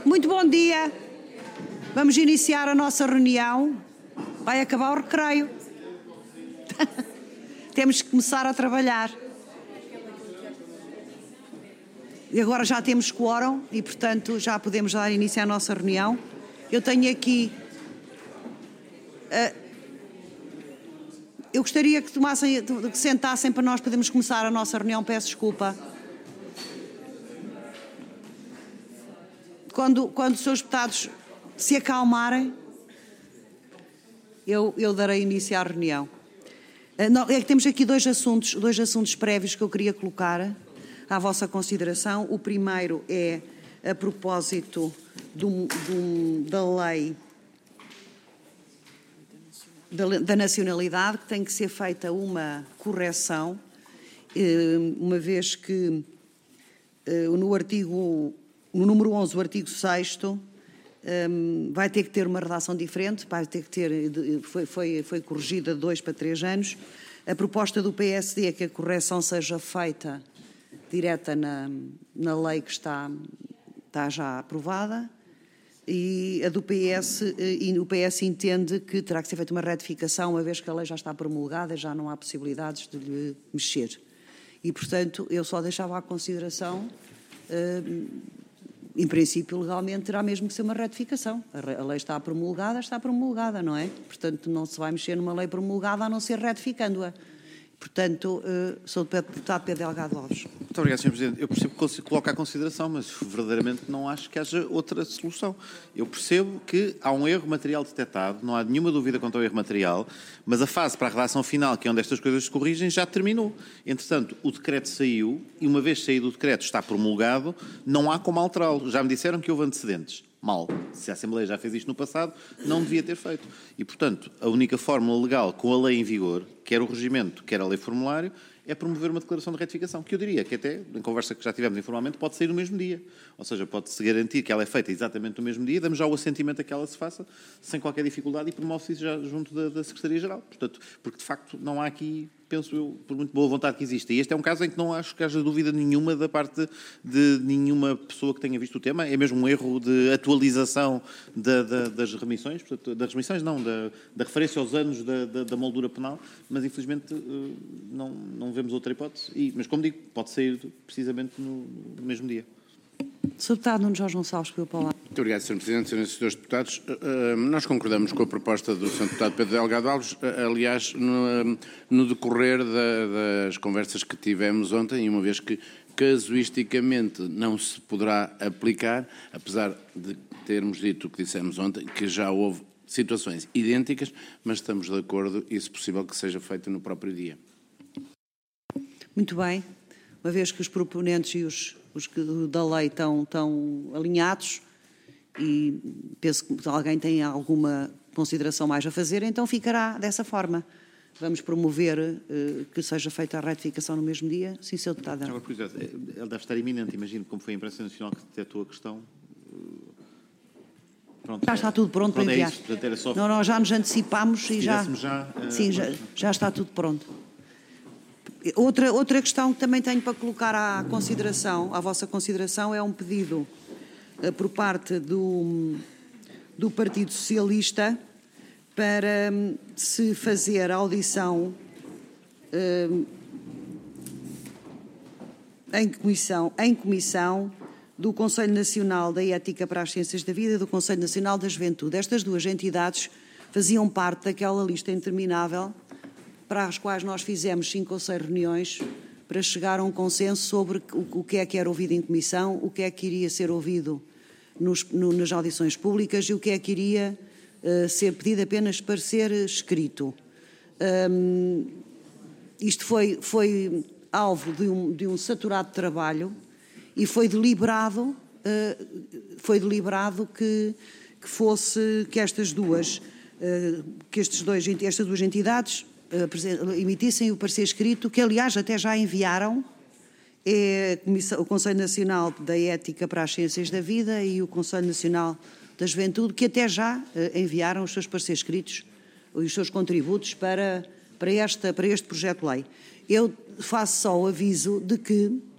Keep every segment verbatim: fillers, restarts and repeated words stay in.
Muito bom dia. Vamos iniciar a nossa reunião. Vai acabar o recreio. Temos que começar a trabalhar. E agora já temos quórum e, portanto, já podemos dar início à nossa reunião. Eu tenho aqui... Uh, eu gostaria que tomassem, que sentassem para nós podermos começar a nossa reunião. Peço desculpa. Quando, quando os seus deputados se acalmarem, eu, eu darei início à reunião. Uh, não, é que temos aqui dois assuntos, dois assuntos prévios que eu queria colocar à vossa consideração. O primeiro é a propósito do, do, da lei da, da nacionalidade, que tem que ser feita uma correção, uma vez que no artigo, no número onze, o artigo sexto, vai ter que ter uma redação diferente, vai ter que ter, foi, foi, foi corrigida de dois para três anos. A proposta do P S D é que a correção seja feita direta na, na lei que está, está já aprovada, e a do P S, e o P S entende que terá que ser feita uma retificação, uma vez que a lei já está promulgada, já não há possibilidades de lhe mexer. E, portanto, eu só deixava à consideração, em princípio, legalmente, terá mesmo que ser uma retificação. A lei está promulgada, está promulgada, não é? Portanto, não se vai mexer numa lei promulgada a não ser retificando-a. Portanto, sou o deputado Pedro Delgado Alves. Muito obrigado, senhor Presidente. Eu percebo que coloca à consideração, mas verdadeiramente não acho que haja outra solução. Eu percebo que há um erro material detectado, não há nenhuma dúvida quanto ao erro material, mas a fase para a redação final, que é onde estas coisas se corrigem, já terminou. Entretanto, o decreto saiu e, uma vez saído o decreto, está promulgado, não há como alterá-lo. Já me disseram que houve antecedentes. Mal. Se a Assembleia já fez isto no passado, não devia ter feito. E, portanto, a única fórmula legal com a lei em vigor, quer o regimento, quer a lei formulário, é promover uma declaração de retificação, que eu diria que até, em conversa que já tivemos informalmente, pode sair no mesmo dia. Ou seja, pode-se garantir que ela é feita exatamente no mesmo dia, damos já o assentimento a que ela se faça, sem qualquer dificuldade, e promove-se isso já junto da, da Secretaria-Geral. Portanto, porque, de facto, não há aqui, penso eu, por muito boa vontade que existe. E este é um caso em que não acho que haja dúvida nenhuma da parte de nenhuma pessoa que tenha visto o tema. É mesmo um erro de atualização da, da, das remissões, portanto, das remissões não, da, da referência aos anos da, da, da moldura penal, mas infelizmente não, não vemos outra hipótese. E, mas como digo, pode sair precisamente no, no mesmo dia. senhor Deputado Nuno Jorge Gonçalves, pediu a palavra. Muito obrigado, senhor Presidente, senhores e senhores deputados. Nós concordamos com a proposta do senhor Deputado Pedro Delgado Alves, aliás, no, no decorrer da, das conversas que tivemos ontem, e uma vez que casuisticamente não se poderá aplicar, apesar de termos dito o que dissemos ontem, que já houve situações idênticas, mas estamos de acordo e, se possível, que seja feito no próprio dia. Muito bem. Uma vez que os proponentes e os, os que da lei estão, estão alinhados, e penso que alguém tem alguma consideração mais a fazer, então ficará dessa forma. Vamos promover uh, que seja feita a retificação no mesmo dia. Sim, senhor Deputado. Agora, por exemplo, ele deve estar iminente, imagino, como foi a imprensa nacional que detectou a questão. Pronto, já está tudo pronto, pronto para enviar. É isso, portanto, era só... Não, nós já nos antecipámos e já, já, uh, sim, já, já está tudo pronto. Outra, outra questão que também tenho para colocar à consideração, à vossa consideração, é um pedido uh, por parte do, do Partido Socialista para um, se fazer a audição uh, em comissão, em comissão do Conselho Nacional da Ética para as Ciências da Vida e do Conselho Nacional da Juventude. Estas duas entidades faziam parte daquela lista interminável para as quais nós fizemos cinco ou seis reuniões para chegar a um consenso sobre o que é que era ouvido em comissão, o que é que iria ser ouvido nos, no, nas audições públicas e o que é que iria uh, ser pedido apenas para ser escrito. Um, isto foi, foi alvo de um, de um saturado trabalho e foi deliberado, uh, foi deliberado que, que fosse que estas duas, uh, que estes dois, estas duas entidades emitissem o parecer escrito, que aliás até já enviaram, é o Conselho Nacional da Ética para as Ciências da Vida e o Conselho Nacional da Juventude, que até já enviaram os seus pareceres escritos e os seus contributos para, para, esta, para este projeto de lei. Eu faço só o aviso de que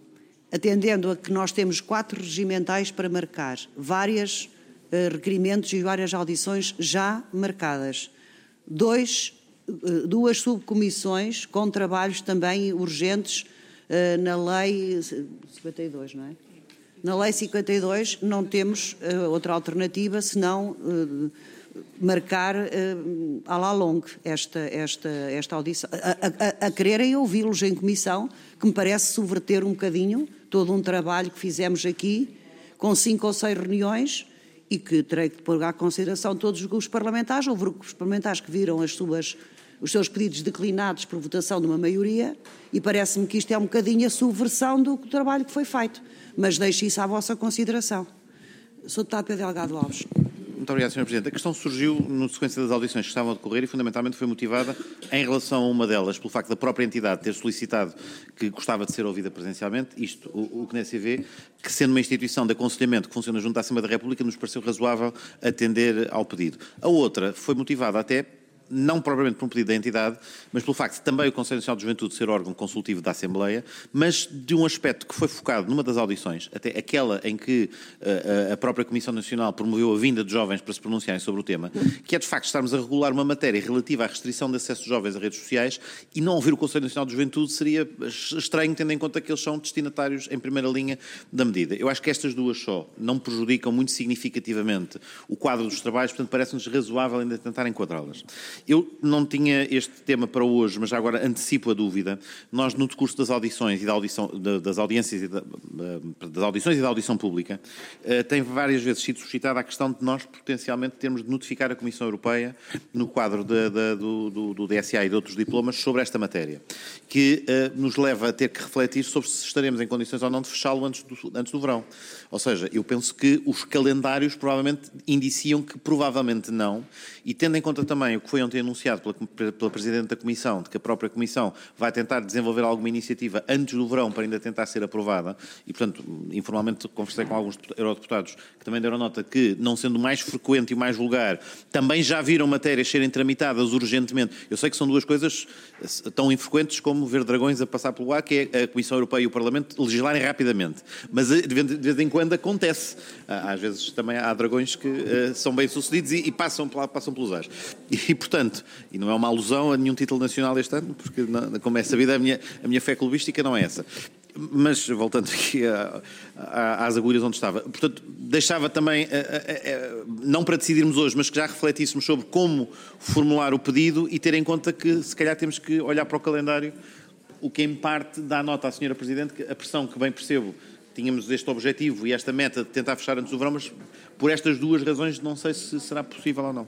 atendendo a que nós temos quatro regimentais para marcar, vários uh, requerimentos e várias audições já marcadas, dois, uh, duas subcomissões com trabalhos também urgentes uh, na Lei cinquenta e dois, não é? Na Lei cinquenta e dois não temos uh, outra alternativa senão uh, marcar uh, à la longue esta, esta, esta audição, a, a, a quererem ouvi-los em comissão, que me parece subverter um bocadinho todo um trabalho que fizemos aqui, com cinco ou seis reuniões, e que terei que pôr à consideração todos os grupos parlamentares. Houve grupos parlamentares que viram as suas, os seus pedidos declinados por votação de uma maioria, e parece-me que isto é um bocadinho a subversão do trabalho que foi feito. Mas deixo isso à vossa consideração. senhor Deputado Pedro Delgado Alves. Muito obrigado, senhor Presidente. A questão surgiu na sequência das audições que estavam a decorrer e, fundamentalmente, foi motivada em relação a uma delas, pelo facto da própria entidade ter solicitado que gostava de ser ouvida presencialmente. Isto, o, o que se vê, que sendo uma instituição de aconselhamento que funciona junto à Assembleia da República, nos pareceu razoável atender ao pedido. A outra foi motivada até, não propriamente por um pedido da entidade, mas pelo facto de também o Conselho Nacional de Juventude ser órgão consultivo da Assembleia, mas de um aspecto que foi focado numa das audições, até aquela em que uh, a própria Comissão Nacional promoveu a vinda de jovens para se pronunciarem sobre o tema, que é de facto estarmos a regular uma matéria relativa à restrição de acesso de jovens a redes sociais, e não ouvir o Conselho Nacional de Juventude seria estranho, tendo em conta que eles são destinatários em primeira linha da medida. Eu acho que estas duas só não prejudicam muito significativamente o quadro dos trabalhos, portanto parece-nos razoável ainda tentar enquadrá-las. Eu não tinha este tema para hoje, mas já agora antecipo a dúvida. Nós, no decurso das audições e da audição, das audiências e da, das audições e da audição pública, tem várias vezes sido suscitada a questão de nós potencialmente termos de notificar a Comissão Europeia no quadro de, de, do, do, do D S A e de outros diplomas sobre esta matéria, que uh, nos leva a ter que refletir sobre se estaremos em condições ou não de fechá-lo antes do, antes do verão. Ou seja, eu penso que os calendários provavelmente indiciam que provavelmente não, e tendo em conta também o que foi ontem anunciado pela, pela Presidente da Comissão, de que a própria Comissão vai tentar desenvolver alguma iniciativa antes do verão para ainda tentar ser aprovada, e portanto, informalmente conversei com alguns eurodeputados que também deram nota que, não sendo mais frequente e mais vulgar, também já viram matérias serem tramitadas urgentemente. Eu sei que são duas coisas tão infrequentes como ver dragões a passar pelo ar, que é a Comissão Europeia e o Parlamento legislarem rapidamente. Mas de vez em quando acontece. Às vezes também há dragões que uh, são bem-sucedidos e, e passam, passam pelos ares. E, e, portanto, e não é uma alusão a nenhum título nacional este ano, porque, não, como é sabido, a minha, a minha fé clubística não é essa. Mas, voltando aqui a, a, às agulhas onde estava, portanto, deixava também, a, a, a, não para decidirmos hoje, mas que já refletíssemos sobre como formular o pedido e ter em conta que, se calhar, temos que olhar para o calendário, o que, em parte, dá nota à senhora Presidente, que a pressão que bem percebo, tínhamos este objetivo e esta meta de tentar fechar antes do verão, mas por estas duas razões não sei se será possível ou não.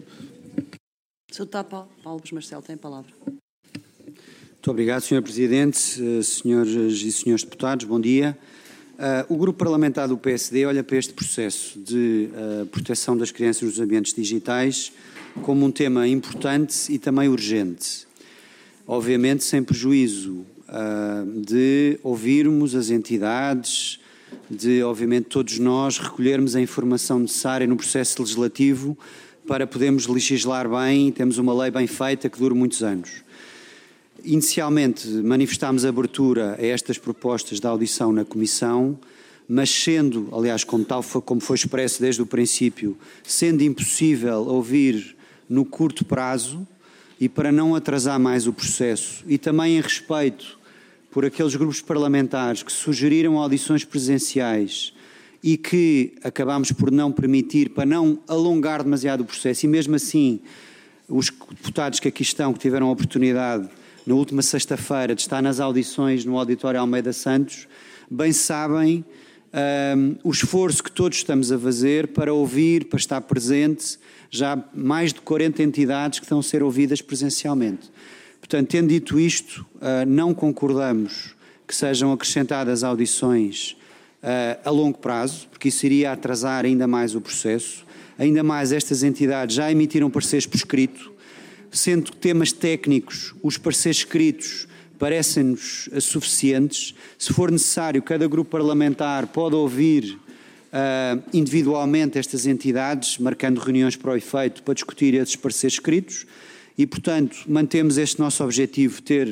senhor Deputado Paulo Marcelo tem a palavra. Muito obrigado, senhor Presidente, senhoras e senhores deputados, bom dia. Uh, o Grupo Parlamentar do P S D olha para este processo de uh, proteção das crianças nos ambientes digitais como um tema importante e também urgente. Obviamente, sem prejuízo uh, de ouvirmos as entidades, de, obviamente, todos nós recolhermos a informação necessária no processo legislativo para podermos legislar bem e termos uma lei bem feita que dure muitos anos. Inicialmente manifestámos abertura a estas propostas de audição na Comissão, mas sendo, aliás, como tal como foi expresso desde o princípio, sendo impossível ouvir no curto prazo e para não atrasar mais o processo e também em respeito por aqueles grupos parlamentares que sugeriram audições presenciais e que acabámos por não permitir para não alongar demasiado o processo, e mesmo assim os deputados que aqui estão, que tiveram a oportunidade na última sexta-feira de estar nas audições no Auditório Almeida Santos, bem sabem um, o esforço que todos estamos a fazer para ouvir, para estar presente, já mais de quarenta entidades que estão a ser ouvidas presencialmente. Portanto, tendo dito isto, uh, não concordamos que sejam acrescentadas audições uh, a longo prazo, porque isso iria atrasar ainda mais o processo. Ainda mais, estas entidades já emitiram pareceres por escrito, sendo que temas técnicos, os pareceres escritos parecem-nos suficientes. Se for necessário, cada grupo parlamentar pode ouvir uh, individualmente estas entidades, marcando reuniões para o efeito, para discutir esses pareceres escritos, e, portanto, mantemos este nosso objetivo de ter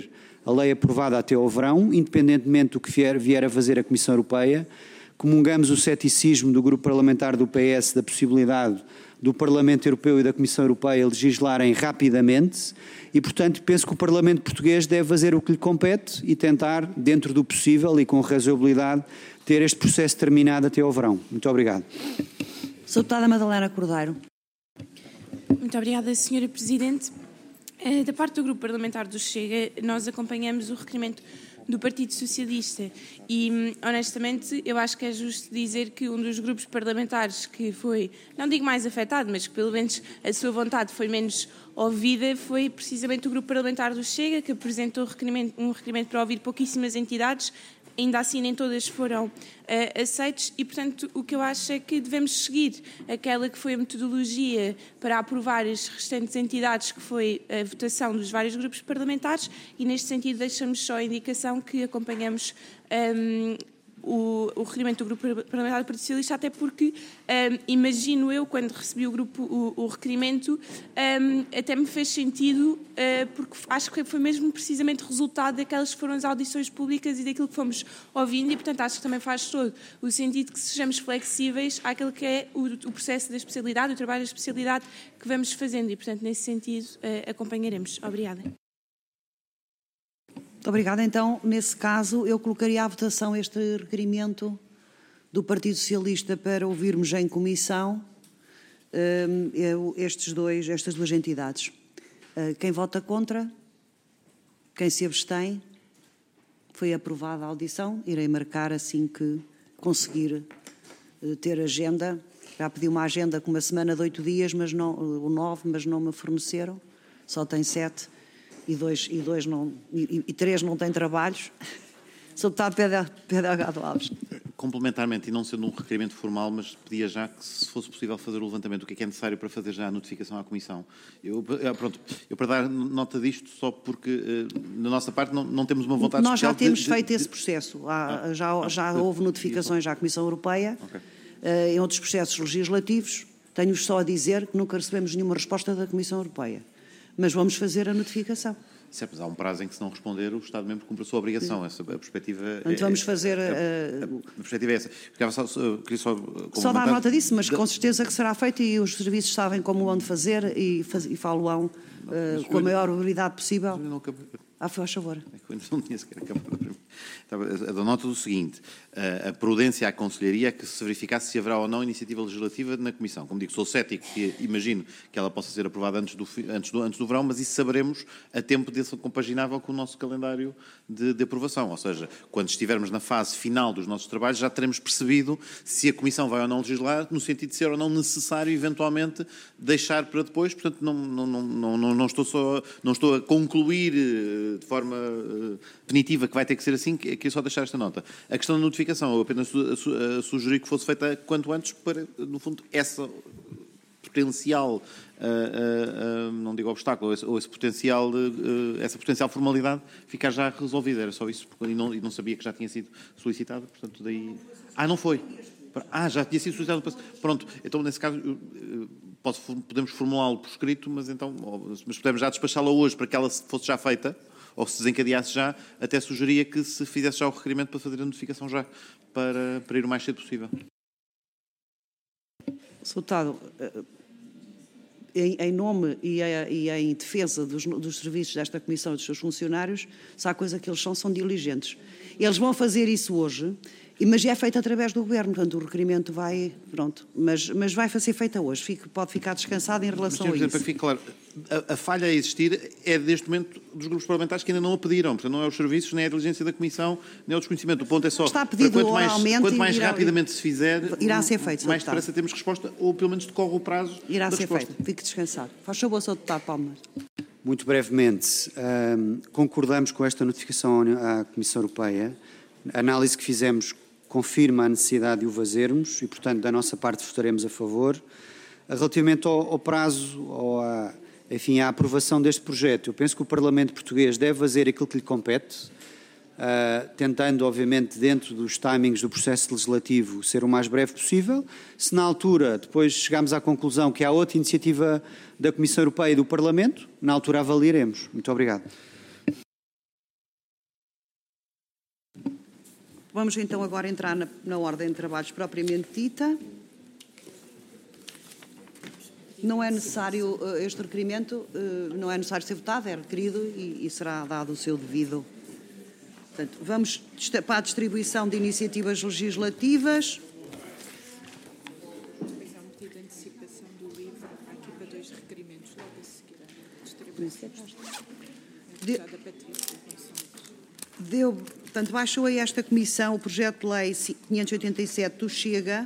a lei aprovada até ao verão, independentemente do que vier, vier a fazer a Comissão Europeia. Comungamos o ceticismo do grupo parlamentar do P S da possibilidade do Parlamento Europeu e da Comissão Europeia legislarem rapidamente e, portanto, penso que o Parlamento Português deve fazer o que lhe compete e tentar, dentro do possível e com razoabilidade, ter este processo terminado até ao verão. Muito obrigado. senhora Deputada Madalena Cordeiro. Muito obrigada, senhora Presidente. Da parte do Grupo Parlamentar do Chega, nós acompanhamos o requerimento do Partido Socialista e, honestamente, eu acho que é justo dizer que um dos grupos parlamentares que foi, não digo mais afetado, mas que pelo menos a sua vontade foi menos ouvida, foi precisamente o Grupo Parlamentar do Chega, que apresentou um requerimento, um requerimento para ouvir pouquíssimas entidades. Ainda assim nem todas foram uh, aceites e, portanto, o que eu acho é que devemos seguir aquela que foi a metodologia para aprovar as restantes entidades, que foi a votação dos vários grupos parlamentares, e neste sentido deixamos só a indicação que acompanhamos um, o, o requerimento do Grupo Parlamentar do Partido Socialista, até porque, um, imagino eu, quando recebi o, grupo, o, o requerimento, um, até me fez sentido, uh, porque acho que foi mesmo precisamente resultado daquelas que foram as audições públicas e daquilo que fomos ouvindo, e, portanto, acho que também faz todo o sentido que sejamos flexíveis àquilo que é o, o processo da especialidade, o trabalho da especialidade que vamos fazendo, e, portanto, nesse sentido, uh, acompanharemos. Obrigada. Muito obrigada. Então, nesse caso, eu colocaria à votação este requerimento do Partido Socialista para ouvirmos em comissão um, estes dois, estas duas entidades. Uh, quem vota contra? Quem se abstém? Foi aprovada a audição. Irei marcar assim que conseguir uh, ter agenda. Já pedi uma agenda com uma semana de oito dias, mas não, o nove, mas não me forneceram. Só tem sete. E, dois, e, dois não, e, e três não têm trabalhos. senhor Deputado Pedro Delgado Alves. Complementarmente, e não sendo um requerimento formal, mas pedia já que, se fosse possível, fazer o levantamento do que é que é necessário para fazer já a notificação à Comissão. Eu, pronto, eu para dar nota disto, só porque, na nossa parte, não, não temos uma vontade Nós já temos de, feito de, esse processo. Há, ah, já ah, já de, houve notificações já à Comissão Europeia, okay. uh, em outros processos legislativos. Tenho-vos só a dizer que nunca recebemos nenhuma resposta da Comissão Europeia. Mas vamos fazer a notificação. Certo, há um prazo em que, se não responder, o Estado-membro cumpre a sua obrigação. Essa, a perspectiva Então, é, vamos fazer... A, a, a, a perspectiva é essa. Só, só, queria só só dar nota disso, mas com certeza que será feito e os serviços sabem como onde fazer e, faz, e falo-ão uh, com a maior brevidade possível. Não acabei. Ah, faz favor. É que eu não tinha sequer acabado. A da nota do seguinte: a prudência à Conselharia é que se verificasse se haverá ou não iniciativa legislativa na Comissão. Como digo, sou cético e imagino que ela possa ser aprovada antes do, antes do, antes do verão, mas isso saberemos a tempo de ser compaginável com o nosso calendário de, de aprovação. Ou seja, quando estivermos na fase final dos nossos trabalhos, já teremos percebido se a Comissão vai ou não legislar, no sentido de ser ou não necessário, eventualmente, deixar para depois. Portanto, não, não, não, não, não, estou, só, não estou a concluir de forma uh, definitiva que vai ter que ser assim, que é só deixar esta nota. A questão da notificação, eu apenas su su uh, sugeri que fosse feita quanto antes para, no fundo, essa potencial, uh, uh, uh, não digo obstáculo, ou esse, ou esse potencial, uh, essa potencial formalidade ficar já resolvida. Era só isso, porque, e, não, e não sabia que já tinha sido solicitada, portanto, daí... Ah, não foi? Ah, já tinha sido solicitado. Pronto, então, nesse caso... Eu, uh, Posso, podemos formulá-lo por escrito, mas então, mas podemos já despachá-la hoje para que ela fosse já feita, ou se desencadeasse já, até sugeria que se fizesse já o requerimento para fazer a notificação já, para, para ir o mais cedo possível. senhor Deputado, em, em nome e, e em defesa dos, dos serviços desta Comissão e dos seus funcionários, se há coisa que eles são, são diligentes. Eles vão fazer isso hoje, mas é feito através do Governo, portanto o requerimento vai, pronto, mas, mas vai ser feita hoje, Fique, pode ficar descansado em relação mas, a isso. Para que fique claro, a, a falha a existir é deste momento dos grupos parlamentares que ainda não a pediram, portanto não é os serviços, nem é a diligência da Comissão, nem é o desconhecimento, o ponto é só, está pedido quanto mais, quanto mais irá, rapidamente se fizer, irá ser feito, mais depressa temos resposta, ou pelo menos decorre o prazo irá da ser resposta. feito, fique descansado. Faz favor, senhor Deputado Palmer. Muito brevemente, um, concordamos com esta notificação à Comissão Europeia. A análise que fizemos confirma a necessidade de o fazermos e, portanto, da nossa parte votaremos a favor. Relativamente ao, ao prazo, ou à, enfim, à aprovação deste projeto, eu penso que o Parlamento Português deve fazer aquilo que lhe compete, uh, tentando, obviamente, dentro dos timings do processo legislativo, ser o mais breve possível. Se na altura, depois chegarmos à conclusão que há outra iniciativa da Comissão Europeia e do Parlamento, na altura avaliaremos. Muito obrigado. Vamos então agora entrar na, na ordem de trabalhos propriamente dita. Não é necessário, este requerimento não é necessário ser votado, é requerido e, e será dado o seu devido. Portanto, vamos para a distribuição de iniciativas legislativas. Deu, portanto, baixou a esta comissão o projeto de lei quinhentos e oitenta e sete do Chega,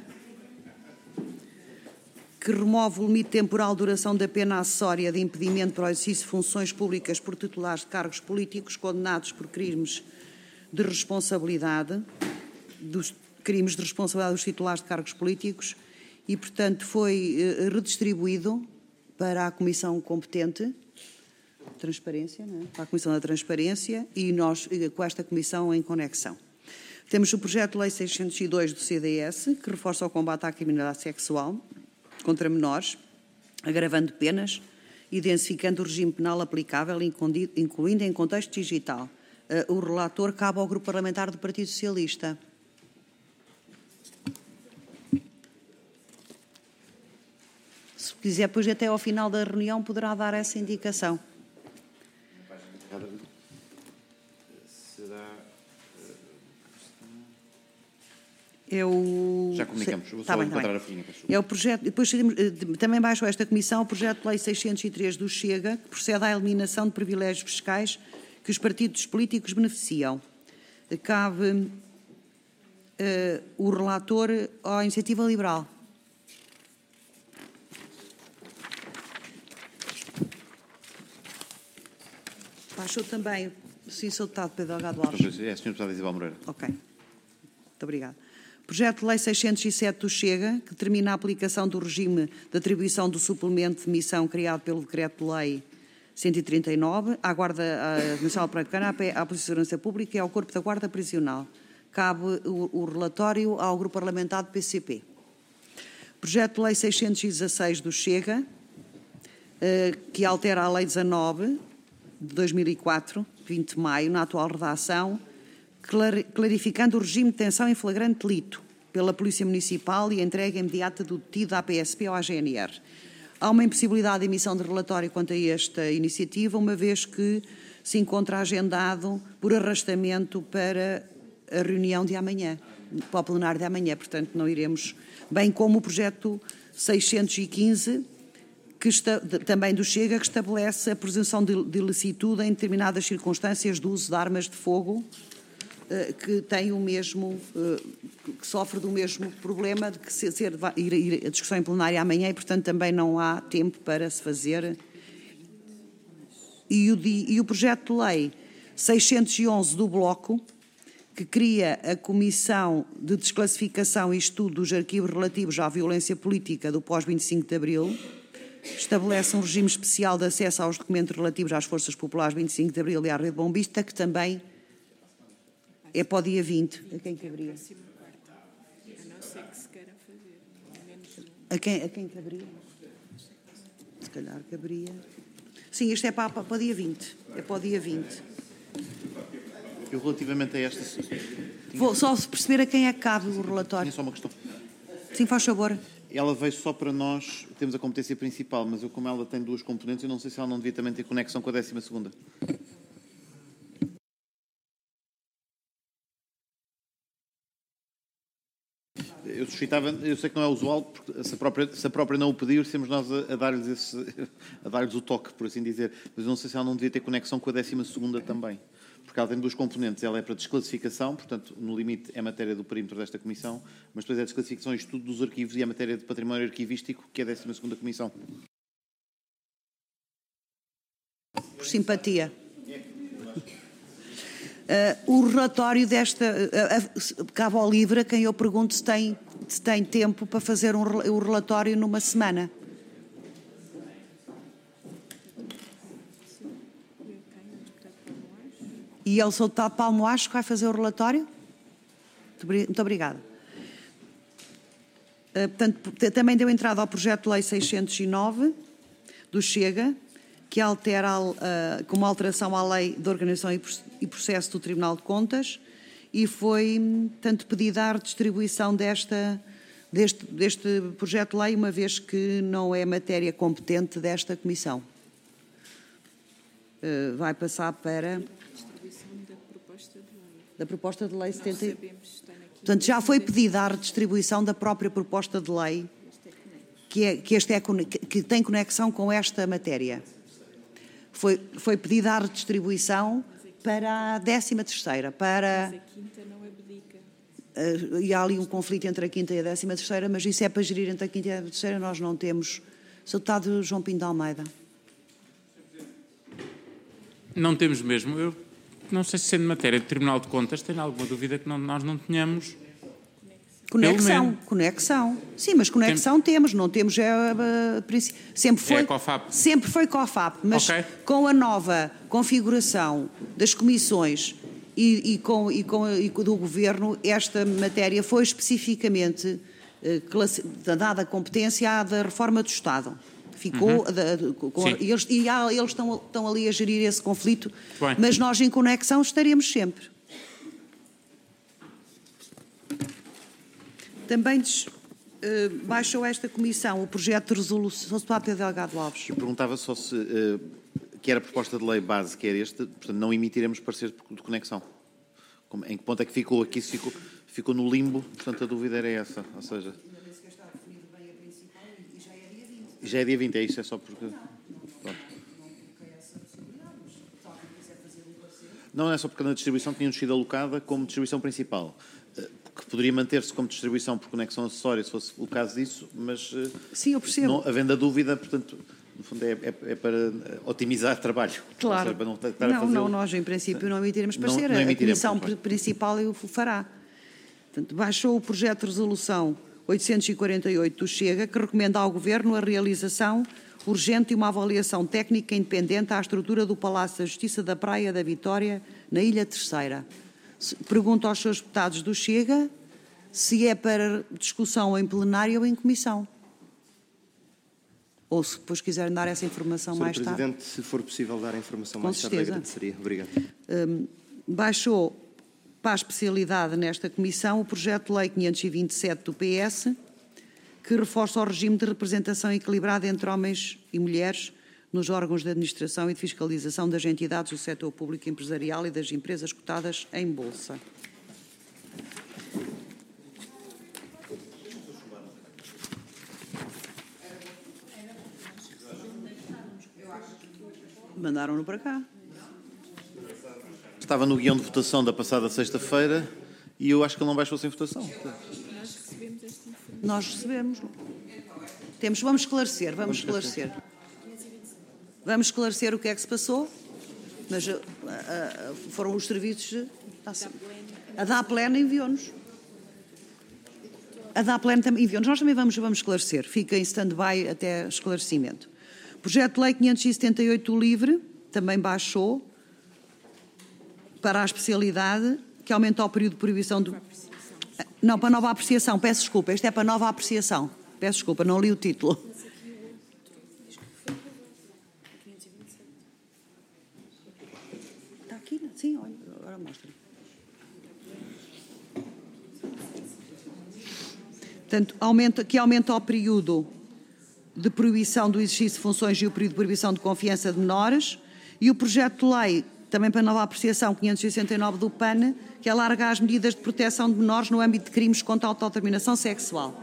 que remove o limite temporal de duração da pena acessória de impedimento para o exercício de funções públicas por titulares de cargos políticos condenados por crimes de responsabilidade, dos crimes de responsabilidade dos titulares de cargos políticos e, portanto, foi eh, redistribuído para a Comissão competente, Transparência, não é? Para a Comissão da Transparência e nós, com esta Comissão, em conexão. Temos o projeto de lei seiscentos e dois do C D S, que reforça o combate à criminalidade sexual contra menores, agravando penas e densificando o regime penal aplicável, incluindo em contexto digital. O relator cabe ao Grupo Parlamentar do Partido Socialista. Se quiser, depois até ao final da reunião poderá dar essa indicação. É o... Já comunicamos, vou tá só bem, tá encontrar bem. a folhinha. É o projeto, depois também baixou esta comissão o projeto de lei seiscentos e três do Chega, que procede à eliminação de privilégios fiscais que os partidos políticos beneficiam. Cabe uh, o relator à Iniciativa Liberal. Baixou também o senhor Deputado Pedro Delgado Alves. É, senhor Deputado Isabel Moreira. Ok. Muito obrigada. Projeto de lei seiscentos e sete do Chega, que determina a aplicação do regime de atribuição do suplemento de missão criado pelo Decreto-Lei cento e trinta e nove à Guarda Nacional Republicana, à Polícia de Segurança Pública e ao Corpo da Guarda Prisional. Cabe o, o relatório ao Grupo Parlamentar do P C P. Projeto de lei seiscentos e dezasseis do Chega, eh, que altera a Lei dezanove de dois mil e quatro, vinte de maio, na atual redação, clarificando o regime de detenção em flagrante delito pela Polícia Municipal e a entrega imediata do detido à P S P ou à G N R. Há uma impossibilidade de emissão de relatório quanto a esta iniciativa, uma vez que se encontra agendado por arrastamento para a reunião de amanhã, para o plenário de amanhã, portanto não iremos, bem como o projeto seiscentos e quinze, que está, também do Chega, que estabelece a presunção de, de ilicitude em determinadas circunstâncias do uso de armas de fogo, que tem o mesmo, que sofre do mesmo problema de que ser, ir, ir a discussão em plenária amanhã e, portanto, também não há tempo para se fazer. E o, e o projeto de lei seiscentos e onze do Bloco, que cria a Comissão de Desclassificação e Estudo dos Arquivos relativos à violência política do pós-vinte e cinco de Abril, estabelece um regime especial de acesso aos documentos relativos às Forças Populares vinte e cinco de Abril e à Rede Bombista, que também é para o dia vinte. A quem caberia? A não ser que se queira fazer. A quem, a quem caberia? Se calhar caberia. Sim, isto é para, para, para o dia vinte. É para o dia vinte. Eu, relativamente a esta... Vou só perceber a quem é que cabe o relatório. Tinha só uma questão. Sim, faz favor. Ela veio só para nós, temos a competência principal, mas eu, como ela tem duas componentes, eu não sei se ela não devia também ter conexão com a décima segunda. Eu suscitava, eu sei que não é usual, porque se a própria, se a própria não o pediu, sermos nós a, a dar-lhes esse, a dar-lhes o toque, por assim dizer. Mas eu não sei se ela não devia ter conexão com a décima segunda também. Porque ela tem duas componentes. Ela é para desclassificação, portanto, no limite é matéria do perímetro desta Comissão, mas depois é desclassificação e estudo dos arquivos e é matéria de património arquivístico, que é a décima segunda Comissão. Por simpatia. Uh, o relatório desta... Uh, uh, cabe ao LIVRE a quem eu pergunto se tem, se tem tempo para fazer um, o relatório numa semana. E ele, o seu deputado Paulo Acho, que vai fazer o relatório? Muito obrigada. Uh, portanto, também deu entrada ao projeto de lei seiscentos e nove do Chega, que altera uh, como alteração à lei de organização e processo do Tribunal de Contas e foi, tanto, pedida a redistribuição desta, deste, deste projeto de lei, uma vez que não é matéria competente desta Comissão. Uh, vai passar para... Da proposta de lei setenta... Portanto, já foi pedida a redistribuição da própria proposta de lei, que, é, que, este é, que tem conexão com esta matéria. Foi, foi pedida a redistribuição para a décima terceira, para... Mas a quinta não abdica. Uh, e há ali um conflito entre a quinta e a décima terceira, mas isso é para gerir entre a quinta e a terceira, nós não temos. Senhor Deputado João Pinto de Almeida. Não temos mesmo. Eu não sei se sendo matéria de Tribunal de Contas, tenho alguma dúvida que não, nós não tenhamos... Conexão, conexão. Sim, mas conexão Tem... temos, não temos... É, sempre foi, é COFAP. Sempre foi COFAP, mas okay. Com a nova configuração das comissões e, e, com, e, com, e do Governo, esta matéria foi especificamente eh, classe, dada competência à da reforma do Estado. Ficou, uhum. da, com, e eles, e há, eles estão, estão ali a gerir esse conflito, Bem. Mas nós em conexão estaremos sempre. Também des, uh, baixou esta Comissão o projeto de resolução do Pedro Delgado Alves. Eu perguntava só se, uh, que era a proposta de lei base, que era este, portanto não emitiremos parecer de conexão. Como, em que ponto é que ficou aqui? Se ficou, ficou no limbo, portanto a dúvida era essa, ou seja... Já é dia vinte, é isso, é só porque... Pronto. Não é só porque na distribuição tinha sido alocada como distribuição principal, que poderia manter-se como distribuição por conexão acessória, se fosse o caso disso, mas... Sim, eu percebo. Não, havendo a dúvida, portanto, no fundo é, é, é para otimizar trabalho. Claro. Seja, para não, estar não, a fazer não, o... nós em princípio não emitiremos parecer. Não, não emitiremos, a Comissão Principal o fará. Portanto, baixou o projeto de resolução oitocentos e quarenta e oito do Chega, que recomenda ao Governo a realização urgente de uma avaliação técnica independente à estrutura do Palácio da Justiça da Praia da Vitória, na Ilha Terceira. Pergunto aos senhores deputados do Chega se é para discussão em plenário ou em comissão. Ou se depois quiserem dar essa informação mais tarde. senhor Presidente, se for possível dar a informação Com mais certeza. tarde, agradeceria. Obrigado. Um, baixou para a especialidade nesta Comissão o projeto de lei quinhentos e vinte e sete do P S, que reforça o regime de representação equilibrada entre homens e mulheres nos órgãos de administração e de fiscalização das entidades do setor público empresarial e das empresas cotadas em Bolsa. Mandaram-no para cá. Estava no guião de votação da passada sexta-feira e eu acho que ele não baixou sem votação. Nós recebemos esta informação. Nós recebemos. Temos, vamos esclarecer, vamos esclarecer. Vamos esclarecer o que é que se passou, mas uh, uh, foram os serviços... A D A Plena enviou-nos. A D A Plena também enviou-nos. Nós também vamos, vamos esclarecer. Fica em stand-by até esclarecimento. Projeto de lei quinhentos e setenta e oito do LIVRE também baixou para a especialidade, que aumenta o período de proibição do... Não, para nova apreciação, peço desculpa, este é para nova apreciação. Peço desculpa, não li o título. Está aqui, sim, olha, agora mostra. Portanto, aumenta, que aumenta o período de proibição do exercício de funções e o período de proibição de confiança de menores, e o projeto de lei, também para nova apreciação, quinhentos e sessenta e nove do P A N, que alarga as medidas de proteção de menores no âmbito de crimes contra a autodeterminação sexual.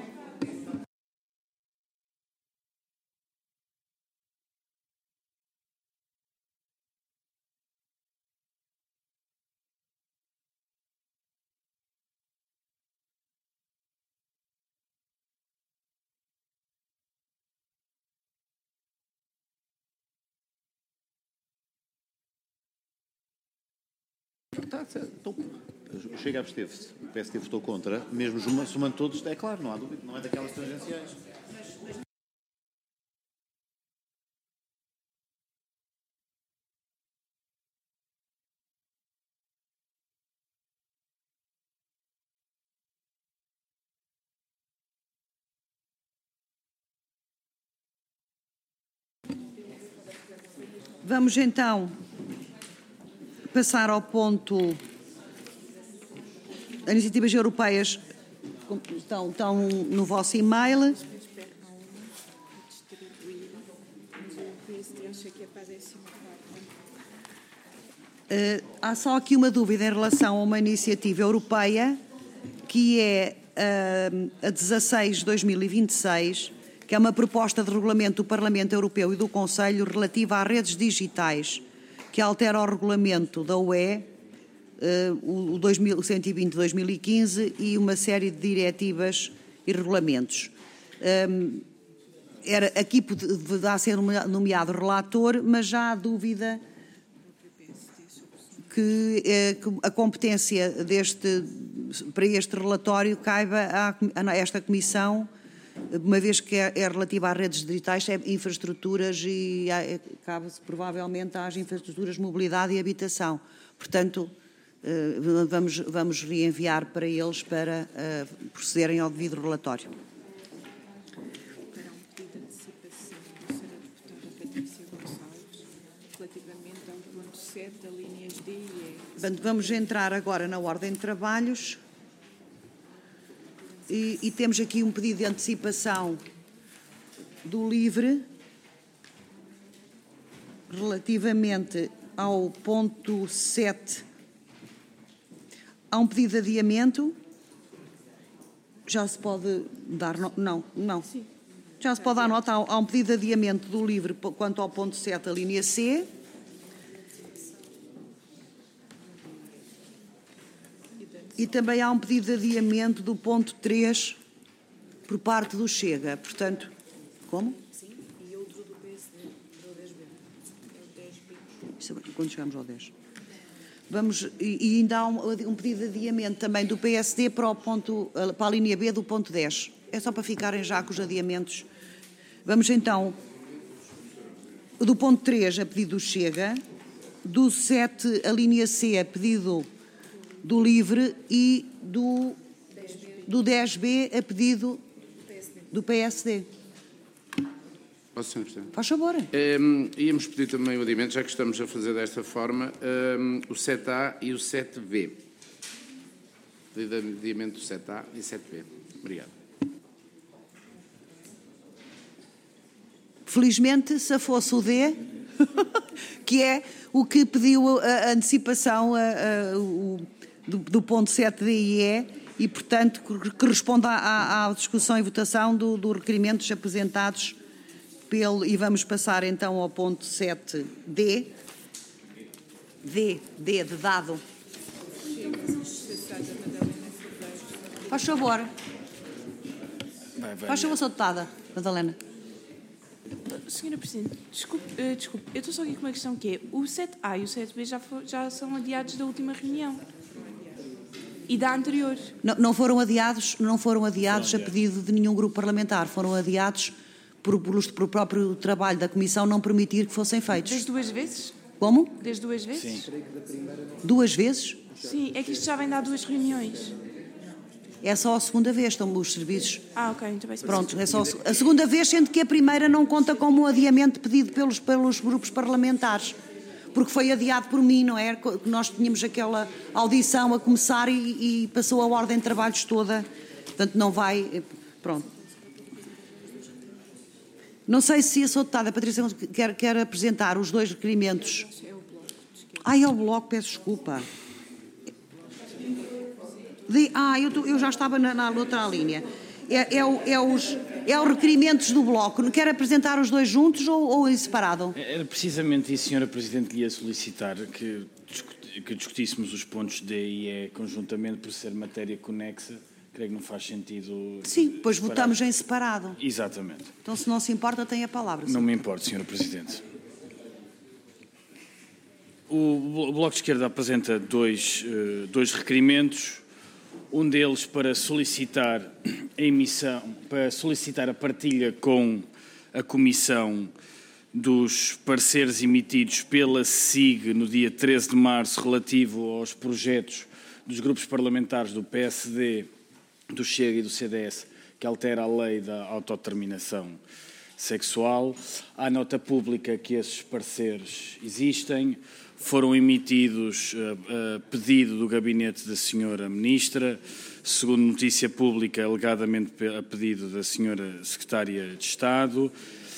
Tá, então, o Chega absteve-se, o P S D votou contra, mesmo somando todos, é claro, não há dúvida, não é daquelas tangenciais. Vamos então passar ao ponto as iniciativas europeias estão, estão no vosso e-mail. Uh, há só aqui uma dúvida em relação a uma iniciativa europeia, que é uh, a dezasseis de dois mil e vinte e seis, que é uma proposta de regulamento do Parlamento Europeu e do Conselho relativa às redes digitais, que altera o regulamento da U E, uh, o dois mil cento e vinte de dois mil e quinze e uma série de diretivas e regulamentos. Um, era, aqui poderá ser nomeado relator, mas já há dúvida que, eh, que a competência deste, para este relatório caiba a, a esta Comissão, uma vez que é, é relativa às redes digitais, é infraestruturas e é, cabe-se provavelmente às infraestruturas de mobilidade e habitação. Portanto, eh, vamos, vamos reenviar para eles para eh, procederem ao devido relatório. Vamos entrar agora na ordem de trabalhos e, e temos aqui um pedido de antecipação do LIVRE relativamente ao ponto sete. Há um pedido de adiamento. Já se pode dar... No... Não, não. Já se pode dar nota. Há um pedido de adiamento do LIVRE quanto ao ponto sete, a linha C. E também há um pedido de adiamento do ponto três por parte do Chega. Portanto, como? Sim, e outro do P S D, do dez B. Isso é quando chegamos ao dez. Vamos, e, e ainda há um, um pedido de adiamento também do P S D para, o ponto, para a linha B do ponto dez. É só para ficarem já com os adiamentos. Vamos então, do ponto três a pedido do Chega, do sete a linha C a pedido do LIVRE e do, do dez B a pedido do P S D. Posso, senhor Presidente? Faz favor. Um, íamos pedir também o adiamento, já que estamos a fazer desta forma, um, o sete A e o sete B. Pedido de adiamento do sete A e sete B. Obrigado. Felizmente, se fosse o D, que é o que pediu a antecipação a, a, o, do, do ponto sete D e E, e, portanto, que responde à, à discussão e votação dos do requerimentos apresentados pelo... E vamos passar então ao ponto sete D. D, D de dado. Faz favor. Faz favor, sou deputada, Madalena. Senhora Presidente, desculpe, uh, desculpe, eu estou só aqui com uma questão que é, o sete A e o sete B já, for, já são adiados da última reunião e da anterior. Não, não foram adiados, não foram adiados a pedido de nenhum grupo parlamentar, foram adiados por, por, por próprio trabalho da Comissão não permitir que fossem feitos. Desde duas vezes? Como? Desde duas vezes? Sim. Duas vezes? Sim, é que isto já vem de há duas reuniões. É só a segunda vez, estão os serviços. Ah, ok, muito bem. Pronto, é só a segunda vez, sendo que a primeira não conta como um adiamento pedido pelos, pelos grupos parlamentares. Porque foi adiado por mim, não é? Nós tínhamos aquela audição a começar e, e passou a ordem de trabalhos toda. Portanto, não vai... Pronto. Não sei se a sua deputada Patrícia quer, quer apresentar os dois requerimentos. Ah, é o bloco, peço desculpa. De, ah, eu, eu já estava na, na outra linha. É, é, o, é, os, é os requerimentos do bloco. Quer apresentar os dois juntos ou, ou em separado? Era precisamente isso, senhora Presidente, que lhe ia solicitar que, que discutíssemos os pontos D e E conjuntamente por ser matéria conexa. Creio que não faz sentido... Sim, pois separar. Votamos em separado. Exatamente. Então, se não se importa, tem a palavra. Não me importa, senhora Presidente. O Bloco de Esquerda apresenta dois, dois requerimentos. Um deles para solicitar a emissão, para solicitar a partilha com a Comissão dos pareceres emitidos pela S I G no dia treze de março relativo aos projetos dos grupos parlamentares do P S D, do Chega e do C D S, que altera a lei da autodeterminação sexual. Há nota pública que esses pareceres existem, foram emitidos a, a pedido do gabinete da senhora Ministra, segundo notícia pública, alegadamente a pedido da senhora Secretária de Estado,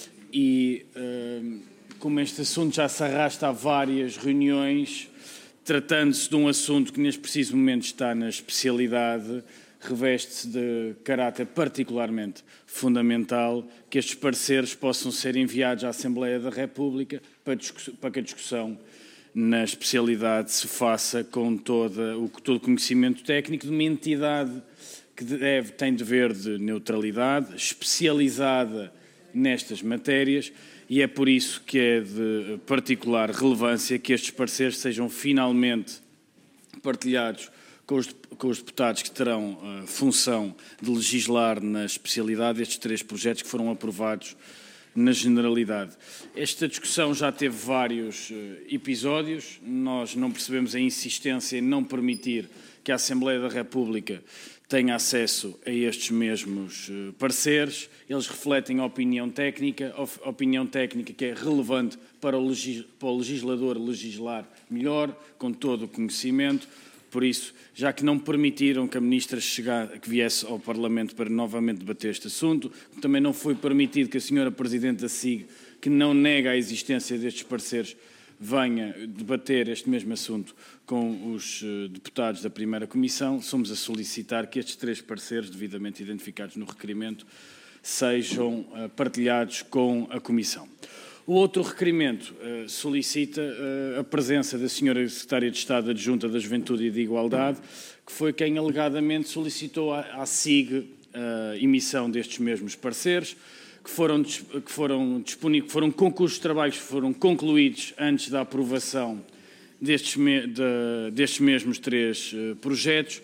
e como este assunto já se arrasta a várias reuniões, tratando-se de um assunto que neste preciso momento está na especialidade, reveste-se de caráter particularmente fundamental que estes pareceres possam ser enviados à Assembleia da República para, para que a discussão na especialidade se faça com toda, o, todo o conhecimento técnico de uma entidade que deve, tem dever de neutralidade, especializada nestas matérias, e é por isso que é de particular relevância que estes pareceres sejam finalmente partilhados com os, com os deputados que terão a função de legislar na especialidade destes três projetos que foram aprovados na generalidade. Esta discussão já teve vários episódios, nós não percebemos a insistência em não permitir que a Assembleia da República tenha acesso a estes mesmos pareceres. Eles refletem a opinião técnica, a opinião técnica que é relevante para o, legis, para o legislador legislar melhor, com todo o conhecimento. Por isso, já que não permitiram que a Ministra chegasse, que viesse ao Parlamento para novamente debater este assunto, também não foi permitido que a senhora Presidente da S I G, que não nega a existência destes pareceres, venha debater este mesmo assunto com os deputados da primeira Comissão, somos a solicitar que estes três pareceres, devidamente identificados no requerimento, sejam partilhados com a Comissão. O outro requerimento uh, solicita uh, a presença da senhora Secretária de Estado Adjunta da Juventude e de Igualdade, que foi quem alegadamente solicitou à, à S I G a uh, emissão destes mesmos pareceres, que foram, que foram disponíveis, foram concursos de trabalhos que foram concluídos antes da aprovação destes, me, de, destes mesmos três uh, projetos.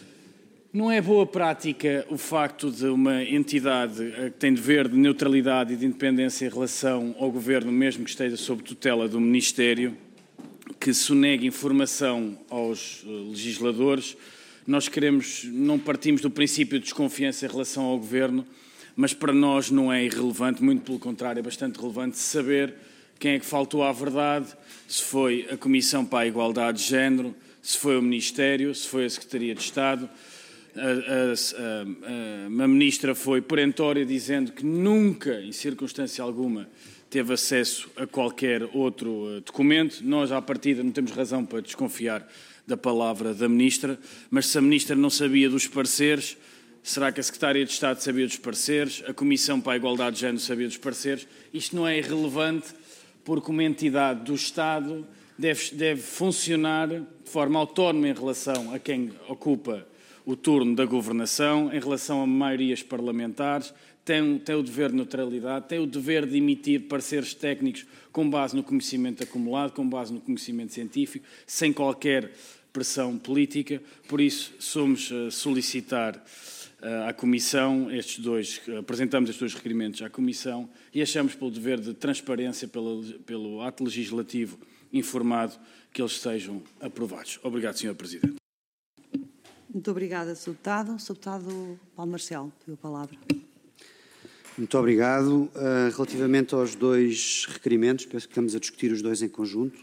Não é boa prática o facto de uma entidade que tem dever de neutralidade e de independência em relação ao Governo, mesmo que esteja sob tutela do Ministério, que sonegue informação aos legisladores. Nós queremos, não partimos do princípio de desconfiança em relação ao Governo, mas para nós não é irrelevante, muito pelo contrário, é bastante relevante saber quem é que faltou à verdade, se foi a Comissão para a Igualdade de Género, se foi o Ministério, se foi a Secretaria de Estado. A, a, a, a Ministra foi perentória dizendo que nunca, em circunstância alguma, teve acesso a qualquer outro documento. Nós, à partida, não temos razão para desconfiar da palavra da Ministra, mas se a Ministra não sabia dos pareceres, será que a Secretária de Estado sabia dos pareceres? A Comissão para a Igualdade de Género sabia dos pareceres? Isto não é irrelevante porque uma entidade do Estado deve, deve funcionar de forma autónoma em relação a quem ocupa o turno da governação, em relação a maiorias parlamentares, tem, tem o dever de neutralidade, tem o dever de emitir pareceres técnicos com base no conhecimento acumulado, com base no conhecimento científico, sem qualquer pressão política. Por isso, somos a solicitar uh, à Comissão estes dois, apresentamos estes dois requerimentos à Comissão e achamos pelo dever de transparência, pelo, pelo ato legislativo informado, que eles sejam aprovados. Obrigado, senhor Presidente. Muito obrigada, senhor Deputado. senhor Deputado Paulo Marcelo, pediu a palavra. Muito obrigado. Uh, relativamente aos dois requerimentos, penso que estamos a discutir os dois em conjunto.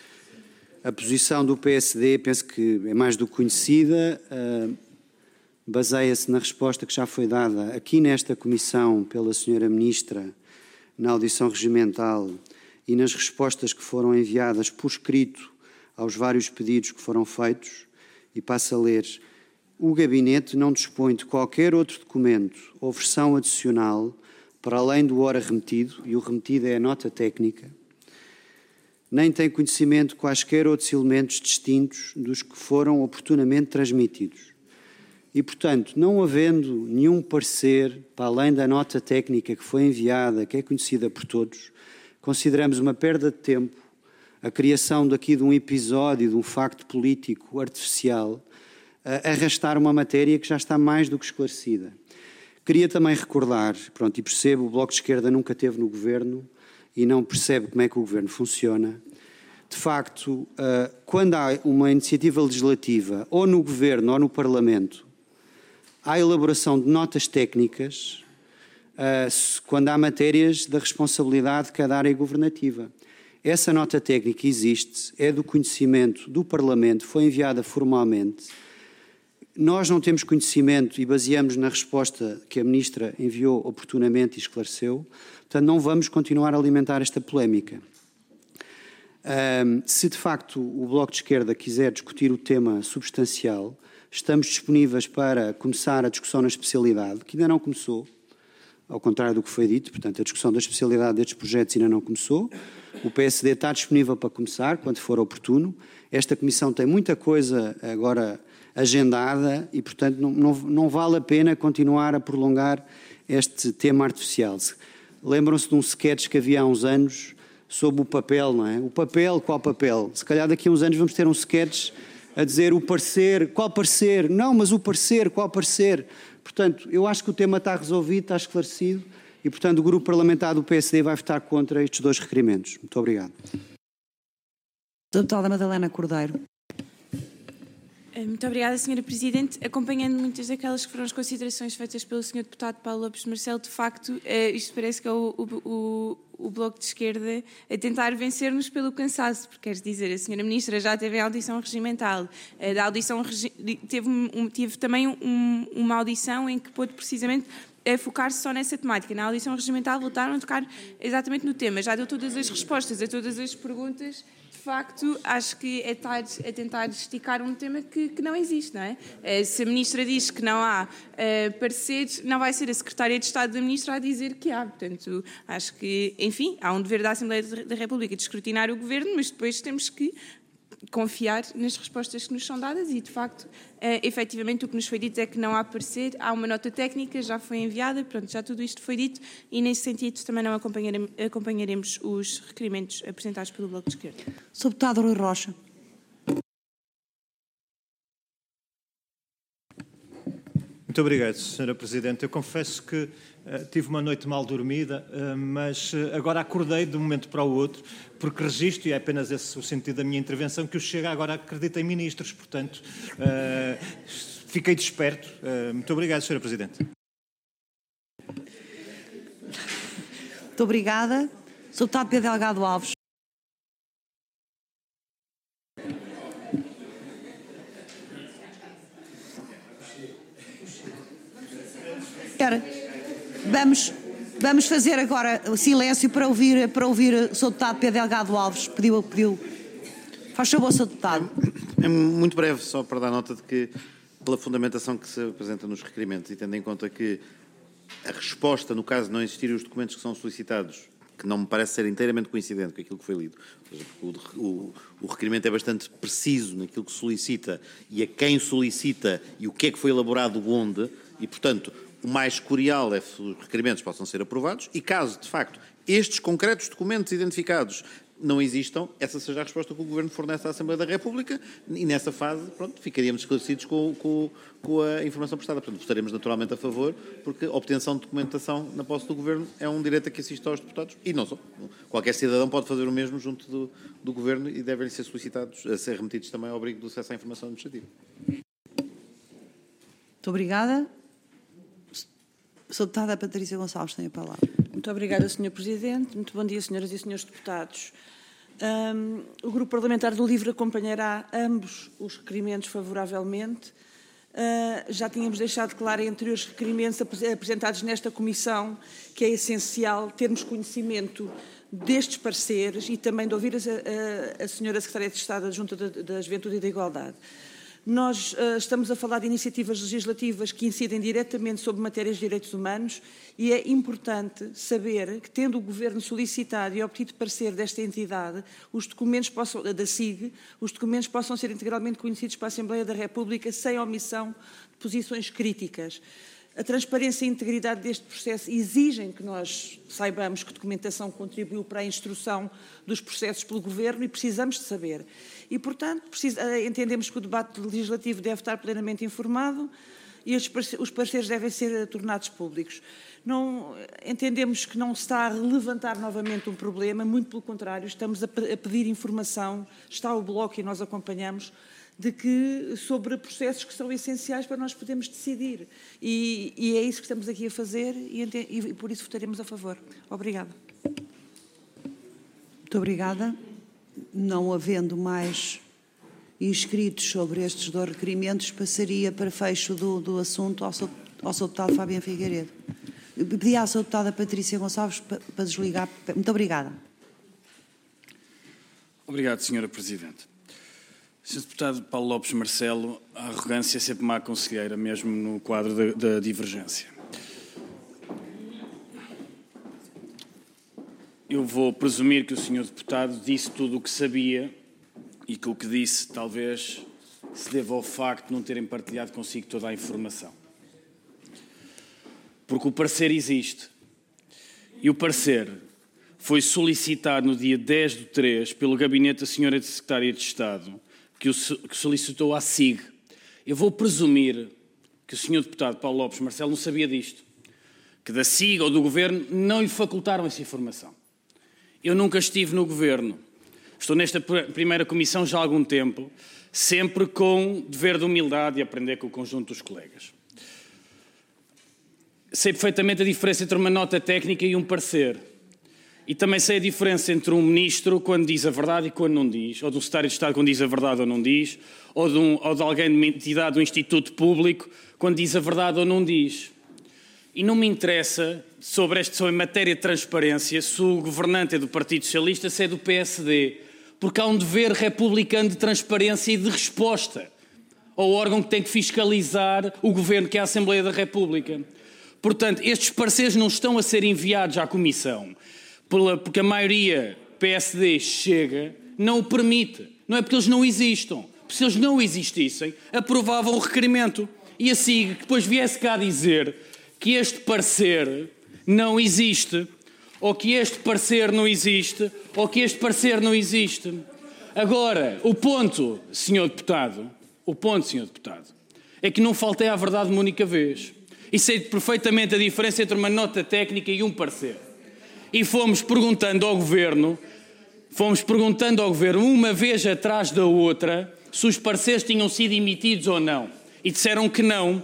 A posição do P S D, penso que é mais do que conhecida, uh, baseia-se na resposta que já foi dada aqui nesta Comissão pela senhora Ministra, na audição regimental, e nas respostas que foram enviadas por escrito aos vários pedidos que foram feitos, e passo a ler. O Gabinete não dispõe de qualquer outro documento ou versão adicional para além do ora remetido, e o remetido é a nota técnica, nem tem conhecimento de quaisquer outros elementos distintos dos que foram oportunamente transmitidos. E, portanto, não havendo nenhum parecer para além da nota técnica que foi enviada, que é conhecida por todos, consideramos uma perda de tempo a criação daqui de um episódio, de um facto político artificial, arrastar uma matéria que já está mais do que esclarecida. Queria também recordar, pronto, e percebo, o Bloco de Esquerda nunca esteve no Governo e não percebe como é que o Governo funciona. De facto, quando há uma iniciativa legislativa, ou no Governo ou no Parlamento, há a elaboração de notas técnicas, quando há matérias da responsabilidade de cada área governativa. Essa nota técnica existe, é do conhecimento do Parlamento, foi enviada formalmente. Nós não temos conhecimento e baseamos na resposta que a Ministra enviou oportunamente e esclareceu. Portanto, não vamos continuar a alimentar esta polémica. Um, se de facto o Bloco de Esquerda quiser discutir o tema substancial, estamos disponíveis para começar a discussão na especialidade, que ainda não começou, ao contrário do que foi dito. Portanto, a discussão da especialidade destes projetos ainda não começou. O P S D está disponível para começar, quando for oportuno. Esta Comissão tem muita coisa agora agendada e, portanto, não, não, não vale a pena continuar a prolongar este tema artificial. Lembram-se de um sketch que havia há uns anos sobre o papel, não é? O papel, qual papel? Se calhar daqui a uns anos vamos ter um sketch a dizer o parecer, qual parecer? Não, mas o parecer, qual parecer? Portanto, eu acho que o tema está resolvido, está esclarecido e, portanto, o Grupo Parlamentar do P S D vai votar contra estes dois requerimentos. Muito obrigado. Deputada Madalena Cordeiro. Muito obrigada, senhora Presidente. Acompanhando muitas daquelas que foram as considerações feitas pelo senhor Deputado Paulo Lopes de Marcelo, de facto, isto parece que é o, o, o Bloco de Esquerda a tentar vencer-nos pelo cansaço, porque quer dizer, a senhora Ministra já teve a audição regimental, da audição teve, um, teve também um, uma audição em que pôde precisamente a focar-se só nessa temática. Na audição regimental voltaram a tocar exatamente no tema, já deu todas as respostas a todas as perguntas. De facto, acho que é, tar, é tentar esticar um tema que, que não existe, não é? Se a Ministra diz que não há uh, pareceres, não vai ser a Secretária de Estado da Ministra a dizer que há. Portanto, acho que, enfim, há um dever da Assembleia da República de escrutinar o Governo, mas depois temos que confiar nas respostas que nos são dadas e, de facto, eh, efetivamente o que nos foi dito é que não há parecer, há uma nota técnica, já foi enviada, pronto, já tudo isto foi dito e, nesse sentido, também não acompanharemos, acompanharemos os requerimentos apresentados pelo Bloco de Esquerda. senhor Deputado Rui Rocha. Muito obrigado, senhora Presidente. Eu confesso que uh, tive uma noite mal dormida, uh, mas uh, agora acordei de um momento para o outro, porque registro, e é apenas esse o sentido da minha intervenção, que o Chega agora acredita em ministros. Portanto, uh, fiquei desperto. Uh, muito obrigado, senhora Presidente. Muito obrigada. senhor Deputado Pedro Delgado Alves. Vamos, vamos fazer agora o silêncio para ouvir, para ouvir o senhor Deputado Pedro Delgado Alves. Pediu, pediu. Faz favor, senhor Deputado. É muito breve, só para dar nota de que, pela fundamentação que se apresenta nos requerimentos e tendo em conta que a resposta, no caso de não existirem os documentos que são solicitados, que não me parece ser inteiramente coincidente com aquilo que foi lido, o, o, o requerimento é bastante preciso naquilo que solicita e a quem solicita e o que é que foi elaborado onde, e, portanto, o mais curial é que os requerimentos possam ser aprovados e, caso, de facto, estes concretos documentos identificados não existam, essa seja a resposta que o Governo fornece à Assembleia da República e, nessa fase, pronto, ficaríamos esclarecidos com, com, com a informação prestada. Portanto, votaremos naturalmente a favor, porque a obtenção de documentação na posse do Governo é um direito a que assiste aos deputados e não só. Qualquer cidadão pode fazer o mesmo junto do, do Governo e devem ser solicitados, a ser remetidos também ao abrigo do acesso à informação administrativa. Muito obrigada. senhora Deputada Patrícia Gonçalves tem a palavra. Muito obrigada, senhor Presidente. Muito bom dia, senhoras e senhores deputados. Um, o Grupo Parlamentar do LIVRE acompanhará ambos os requerimentos favoravelmente. Uh, já tínhamos deixado claro em anteriores requerimentos apresentados nesta comissão que é essencial termos conhecimento destes pareceres e também de ouvir a, a, a senhora Secretária de Estado Adjunta da, da Juventude e da Igualdade. Nós uh, estamos a falar de iniciativas legislativas que incidem diretamente sobre matérias de direitos humanos e é importante saber que, tendo o Governo solicitado e obtido parecer desta entidade, os documentos possam, da S I G, os documentos possam ser integralmente conhecidos para a Assembleia da República sem omissão de posições críticas. A transparência e a integridade deste processo exigem que nós saibamos que documentação contribuiu para a instrução dos processos pelo Governo e precisamos de saber. E, portanto, precisa, entendemos que o debate legislativo deve estar plenamente informado e os pareceres devem ser tornados públicos. Não, entendemos que não se está a levantar novamente um problema, muito pelo contrário, estamos a pedir informação, está o Bloco e nós acompanhamos, de que, sobre processos que são essenciais para nós podermos decidir. E, e é isso que estamos aqui a fazer e, e por isso votaremos a favor. Obrigada. Muito Muito obrigada. Não havendo mais inscritos sobre estes dois requerimentos, passaria para fecho do, do assunto ao seu, ao seu deputado Fabiano Figueiredo. Pedi à sua deputada Patrícia Gonçalves para, para desligar. Muito obrigada. Obrigado, senhora Presidente. senhor Deputado Paulo Lopes Marcelo, a arrogância é sempre má conselheira, mesmo no quadro da, da divergência. Eu vou presumir que o senhor Deputado disse tudo o que sabia e que o que disse talvez se deva ao facto de não terem partilhado consigo toda a informação. Porque o parecer existe. E o parecer foi solicitado no dia dez de três pelo gabinete da senhora Secretária de Estado, que o que solicitou à S I G. Eu vou presumir que o senhor Deputado Paulo Lopes Marcelo não sabia disto. Que da S I G ou do Governo não lhe facultaram essa informação. Eu nunca estive no Governo. Estou nesta primeira comissão já há algum tempo, sempre com dever de humildade e aprender com o conjunto dos colegas. Sei perfeitamente a diferença entre uma nota técnica e um parecer. E também sei a diferença entre um ministro quando diz a verdade e quando não diz, ou de um secretário de Estado quando diz a verdade ou não diz, ou de, um, ou de alguém de uma entidade, de um instituto público, quando diz a verdade ou não diz. E não me interessa, sobre, este, sobre matéria de transparência, se o governante é do Partido Socialista, se é do P S D, porque há um dever republicano de transparência e de resposta ao órgão que tem que fiscalizar o governo, que é a Assembleia da República. Portanto, estes pareceres não estão a ser enviados à Comissão, porque a maioria P S D chega, não o permite. Não é porque eles não existam. Porque se eles não existissem, aprovavam o requerimento. E assim, que depois viesse cá dizer que este parecer não existe, ou que este parecer não existe, ou que este parecer não existe. Agora, o ponto, senhor Deputado, o ponto, senhor Deputado, é que não faltei à verdade uma única vez. E sei perfeitamente a diferença entre uma nota técnica e um parecer. E fomos perguntando ao Governo, fomos perguntando ao Governo, uma vez atrás da outra, se os pareceres tinham sido emitidos ou não. E disseram que não.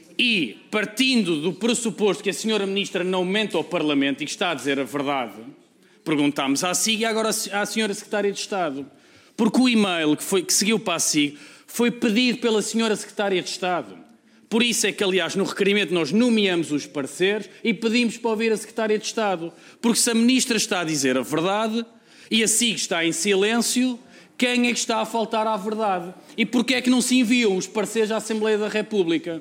E, partindo do pressuposto que a senhora Ministra não mente ao Parlamento e que está a dizer a verdade, perguntámos à S I G e agora à senhora Secretária de Estado. Porque o e-mail que, foi, que seguiu para a S I G foi pedido pela senhora Secretária de Estado. Por isso é que, aliás, no requerimento nós nomeamos os pareceres e pedimos para ouvir a Secretária de Estado. Porque se a Ministra está a dizer a verdade e a S I G está em silêncio, quem é que está a faltar à verdade? E porquê é que não se enviam os pareceres à Assembleia da República?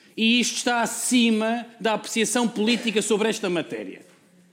E isto está acima da apreciação política sobre esta matéria.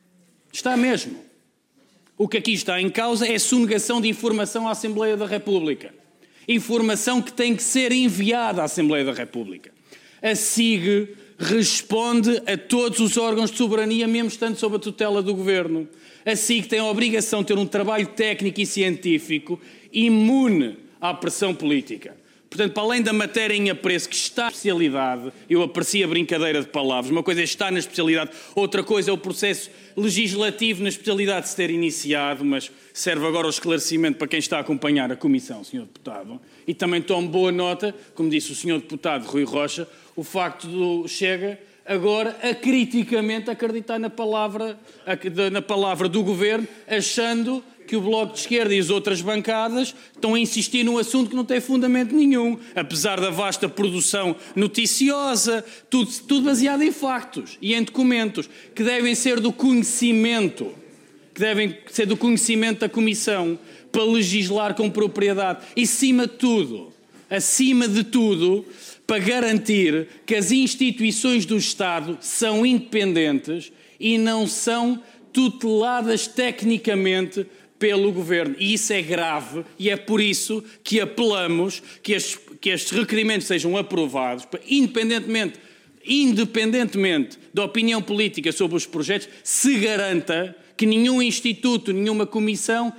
Está mesmo. O que aqui está em causa é a sonegação de informação à Assembleia da República. Informação que tem que ser enviada à Assembleia da República. A S I G responde a todos os órgãos de soberania, mesmo estando sob a tutela do Governo. A S I G tem a obrigação de ter um trabalho técnico e científico imune à pressão política. Portanto, para além da matéria em apreço, que está na especialidade, eu aprecio a brincadeira de palavras, uma coisa é estar na especialidade, outra coisa é o processo legislativo na especialidade de se ter iniciado, mas serve agora o esclarecimento para quem está a acompanhar a Comissão, senhor Deputado. E também tomo boa nota, como disse o senhor Deputado Rui Rocha, o facto do Chega agora acriticamente acreditar na palavra, na palavra do Governo, achando que o Bloco de Esquerda e as outras bancadas estão a insistir num assunto que não tem fundamento nenhum, apesar da vasta produção noticiosa, tudo, tudo baseado em factos e em documentos que devem ser do conhecimento, que devem ser do conhecimento da Comissão para legislar com propriedade e, acima de tudo, acima de tudo, para garantir que as instituições do Estado são independentes e não são tuteladas tecnicamente pelo Governo. E isso é grave e é por isso que apelamos que estes, que estes requerimentos sejam aprovados, para, independentemente, independentemente da opinião política sobre os projetos, se garanta que nenhum instituto, nenhuma comissão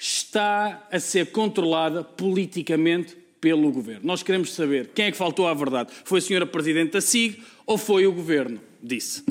está a ser controlada politicamente pelo Governo. Nós queremos saber quem é que faltou à verdade. Foi a senhora Presidente da S I G ou foi o Governo? Disse.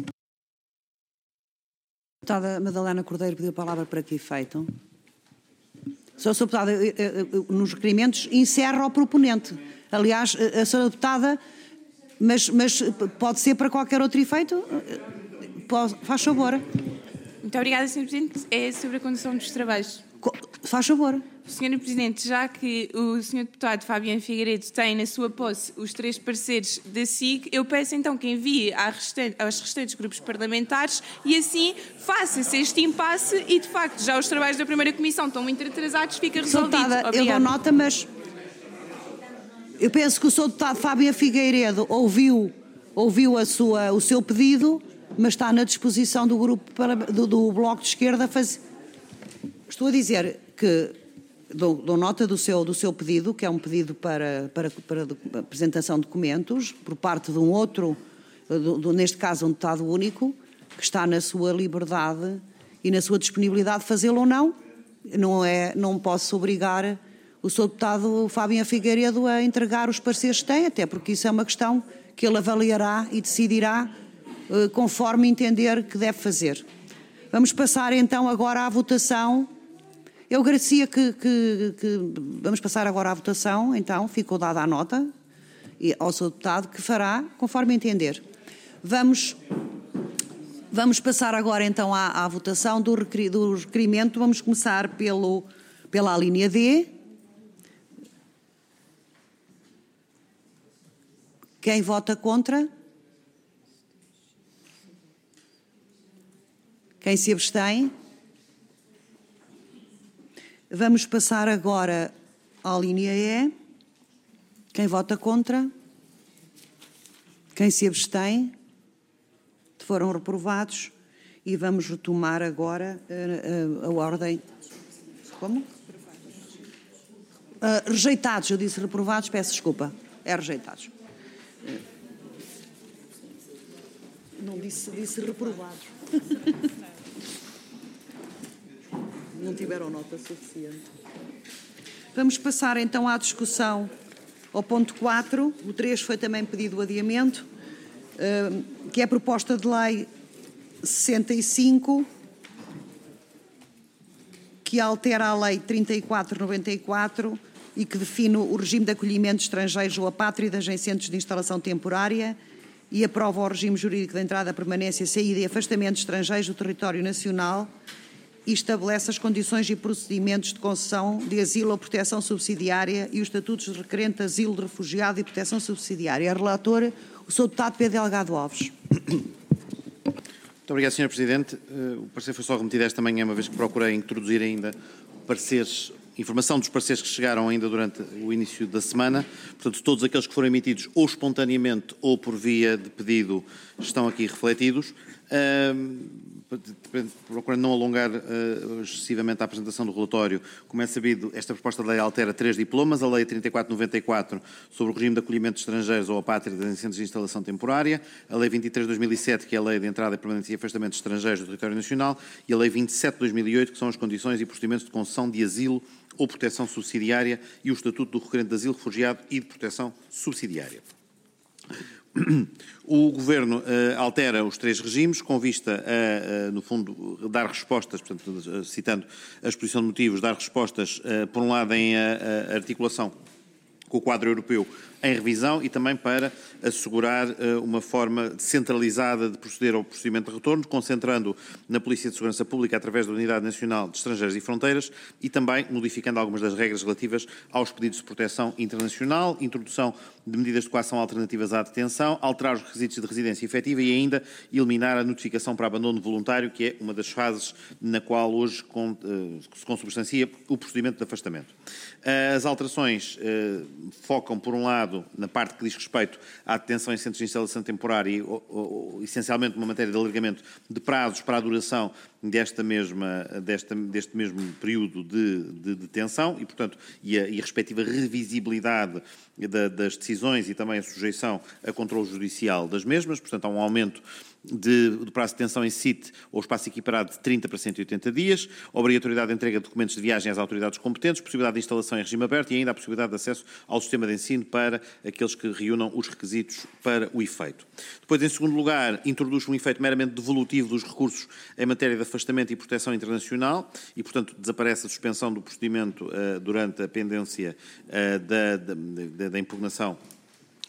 A deputada Madalena Cordeiro pediu a palavra para que efeito? Senhora Deputada, nos requerimentos encerra o proponente. Aliás, a senhora Deputada, mas, mas pode ser para qualquer outro efeito? Pode, faz favor. Muito obrigada, senhor Presidente. É sobre a condução dos trabalhos. faz favor. senhora Presidente, já que o senhor Deputado Fabiano Figueiredo tem na sua posse os três pareceres da S I C, eu peço então que envie aos restantes grupos parlamentares e assim faça-se este impasse e, de facto, já os trabalhos da primeira comissão estão muito atrasados, fica resolvido. Deputada, eu dou nota, mas eu penso que o senhor Deputado Fabiano Figueiredo ouviu, ouviu a sua, o seu pedido, mas está na disposição do grupo para, do, do Bloco de Esquerda a fazer. Estou a dizer que dou, dou nota do seu, do seu pedido, que é um pedido para, para, para apresentação de documentos por parte de um outro, do, do, neste caso um deputado único, que está na sua liberdade e na sua disponibilidade de fazê-lo ou não. Não, é, não posso obrigar o senhor Deputado Fabiano Figueiredo a entregar os pareceres que tem, até porque isso é uma questão que ele avaliará e decidirá eh, conforme entender que deve fazer. Vamos passar então agora à votação. Eu agradecia que, que, que... Vamos passar agora à votação, então, ficou dada a nota e ao senhor Deputado, que fará conforme entender. Vamos, vamos passar agora então à, à votação do, requer, do requerimento. Vamos começar pelo, pela linha D. Quem vota contra? Quem se abstém? Vamos passar agora à linha E. Quem vota contra? Quem se abstém? Foram reprovados. E vamos retomar agora a, a, a ordem. Como? Uh, rejeitados, eu disse reprovados, peço desculpa. É rejeitados. Não disse, disse reprovados. Não tiveram nota suficiente. Vamos passar então à discussão ao ponto quatro. O três foi também pedido o adiamento, que é a proposta de lei sessenta e cinco, que altera a lei trinta e quatro noventa e quatro e que define o regime de acolhimento de estrangeiros ou apátridas em centros de instalação temporária e aprova o regime jurídico de entrada, permanência, saída e afastamento de estrangeiros do território nacional e estabelece as condições e procedimentos de concessão de asilo ou proteção subsidiária e os estatutos de requerente de asilo, de refugiado e proteção subsidiária. A relatora, o senhor Deputado Pedro Delgado Alves. Muito obrigado, senhor Presidente. O parecer foi só remetido esta manhã, uma vez que procurei introduzir ainda pareceres, informação dos pareceres que chegaram ainda durante o início da semana. Portanto, todos aqueles que foram emitidos ou espontaneamente ou por via de pedido estão aqui refletidos. Procurando não alongar uh, excessivamente a apresentação do relatório, como é sabido, esta proposta de lei altera três diplomas: a Lei trinta e quatro noventa e quatro sobre o regime de acolhimento de estrangeiros ou apátridas em centros de instalação temporária, a Lei vinte e três de dois mil e sete, que é a Lei de Entrada, Permanência e Afastamento de Estrangeiros do Território Nacional, e a Lei vinte e sete de dois mil e oito, que são as condições e procedimentos de concessão de asilo ou proteção subsidiária e o Estatuto do Requerente de Asilo, Refugiado e de Proteção Subsidiária. O Governo uh, altera os três regimes com vista a, uh, no fundo, dar respostas, portanto, uh, citando a exposição de motivos, dar respostas, uh, por um lado, em uh, uh, articulação com o quadro europeu em revisão e também para assegurar uh, uma forma centralizada de proceder ao procedimento de retorno, concentrando na Polícia de Segurança Pública através da Unidade Nacional de Estrangeiros e Fronteiras e também modificando algumas das regras relativas aos pedidos de proteção internacional, introdução de medidas de coação alternativas à detenção, alterar os requisitos de residência efetiva e ainda eliminar a notificação para abandono voluntário, que é uma das fases na qual hoje com, uh, se consubstancia o procedimento de afastamento. Uh, as alterações uh, focam, por um lado, na parte que diz respeito à detenção em centros de instalação temporária e, ou, ou, essencialmente, uma matéria de alargamento de prazos para a duração desta mesma, desta, deste mesmo período de, de detenção e, portanto, e a, e a respectiva revisibilidade da, das decisões e também a sujeição a controle judicial das mesmas. Portanto, há um aumento de, do prazo de detenção em S I T ou espaço equiparado de trinta para cento e oitenta dias, obrigatoriedade de entrega de documentos de viagem às autoridades competentes, possibilidade de instalação em regime aberto e ainda a possibilidade de acesso ao sistema de ensino para aqueles que reúnam os requisitos para o efeito. Depois, em segundo lugar, introduz um efeito meramente devolutivo dos recursos em matéria de afastamento e proteção internacional e, portanto, desaparece a suspensão do procedimento uh, durante a pendência uh, da, da, da impugnação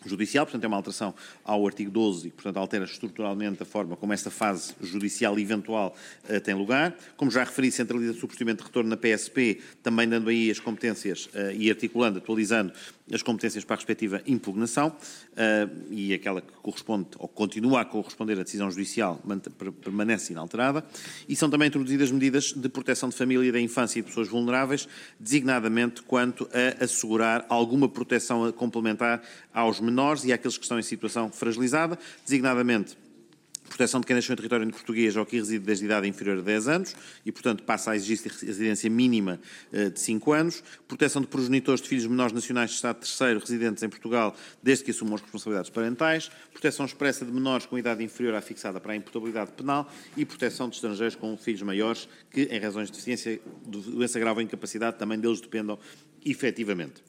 judicial, portanto é uma alteração ao artigo doze e, portanto, altera estruturalmente a forma como esta fase judicial eventual uh, tem lugar. Como já referi, centraliza-se o procedimento de retorno na P S P, também dando aí as competências uh, e articulando, atualizando as competências para a respectiva impugnação uh, e aquela que corresponde ou continua a corresponder à decisão judicial permanece inalterada. E são também introduzidas medidas de proteção de família e da infância e de pessoas vulneráveis, designadamente quanto a assegurar alguma proteção complementar aos menores e àqueles que estão em situação fragilizada, designadamente proteção de quem nasceu em território português ou que reside desde idade inferior a dez anos e, portanto, passa a exigir residência mínima de cinco anos, proteção de progenitores de filhos menores nacionais de Estado terceiro residentes em Portugal desde que assumam as responsabilidades parentais, proteção expressa de menores com idade inferior à fixada para a imputabilidade penal e proteção de estrangeiros com filhos maiores que, em razões de deficiência, de doença grave ou incapacidade, também deles dependam efetivamente.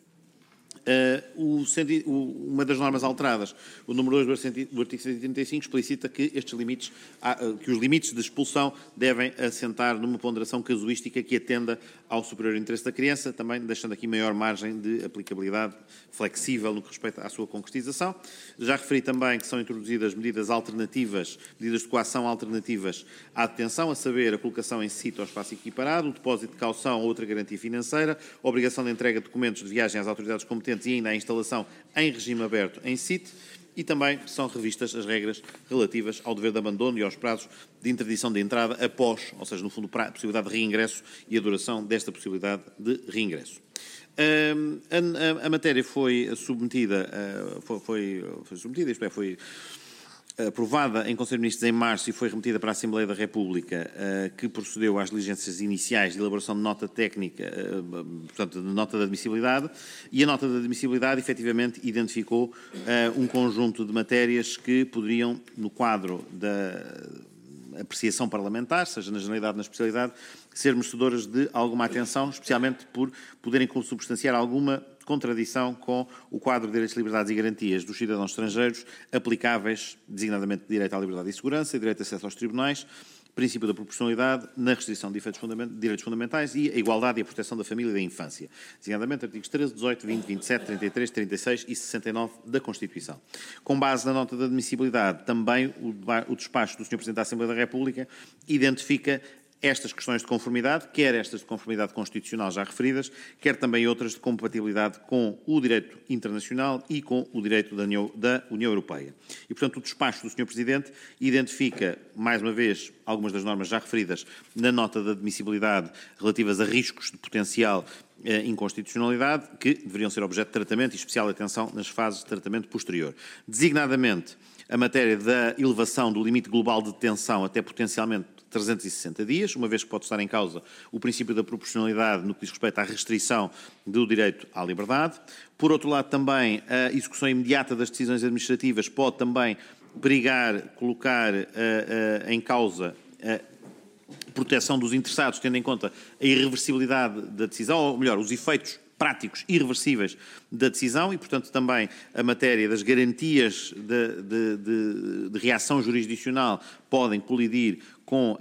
Uh, o, o, uma das normas alteradas, o número dois do artigo cento e trinta e cinco, explicita que estes limites, uh, que os limites de expulsão devem assentar numa ponderação casuística que atenda ao superior interesse da criança, também deixando aqui maior margem de aplicabilidade flexível no que respeita à sua concretização. Já referi também que são introduzidas medidas alternativas, medidas de coação alternativas à detenção, a saber, a colocação em sítio ao espaço equiparado, o depósito de caução ou outra garantia financeira, a obrigação de entrega de documentos de viagem às autoridades competentes e ainda a instalação em regime aberto em S I T, e também são revistas as regras relativas ao dever de abandono e aos prazos de interdição de entrada após, ou seja, no fundo, a possibilidade de reingresso e a duração desta possibilidade de reingresso. A, a, a matéria foi submetida, foi, foi, foi submetida, isto é, foi aprovada em Conselho de Ministros em março e foi remetida para a Assembleia da República, que procedeu às diligências iniciais de elaboração de nota técnica, portanto, de nota de admissibilidade, e a nota de admissibilidade, efetivamente, identificou um conjunto de matérias que poderiam, no quadro da apreciação parlamentar, seja na generalidade ou na especialidade, ser merecedoras de alguma atenção, especialmente por poderem consubstanciar alguma contradição com o quadro de direitos, liberdades e garantias dos cidadãos estrangeiros aplicáveis, designadamente, direito à liberdade e segurança, direito de acesso aos tribunais, princípio da proporcionalidade na restrição de direitos fundamentais e a igualdade e a proteção da família e da infância, designadamente artigos treze, dezoito, vinte, vinte e sete, trinta e três, trinta e seis e sessenta e nove da Constituição. Com base na nota de admissibilidade, também o, o despacho do senhor Presidente da Assembleia da República identifica estas questões de conformidade, quer estas de conformidade constitucional já referidas, quer também outras de compatibilidade com o direito internacional e com o direito da União, da União Europeia. E, portanto, o despacho do senhor Presidente identifica, mais uma vez, algumas das normas já referidas na nota de admissibilidade relativas a riscos de potencial eh, inconstitucionalidade, que deveriam ser objeto de tratamento e especial atenção nas fases de tratamento posterior. Designadamente, a matéria da elevação do limite global de detenção até potencialmente trezentos e sessenta dias, uma vez que pode estar em causa o princípio da proporcionalidade no que diz respeito à restrição do direito à liberdade. Por outro lado, também a execução imediata das decisões administrativas pode também perigar, colocar uh, uh, em causa a proteção dos interessados, tendo em conta a irreversibilidade da decisão, ou melhor, os efeitos práticos irreversíveis da decisão e, portanto, também a matéria das garantias de, de, de, de reação jurisdicional podem colidir com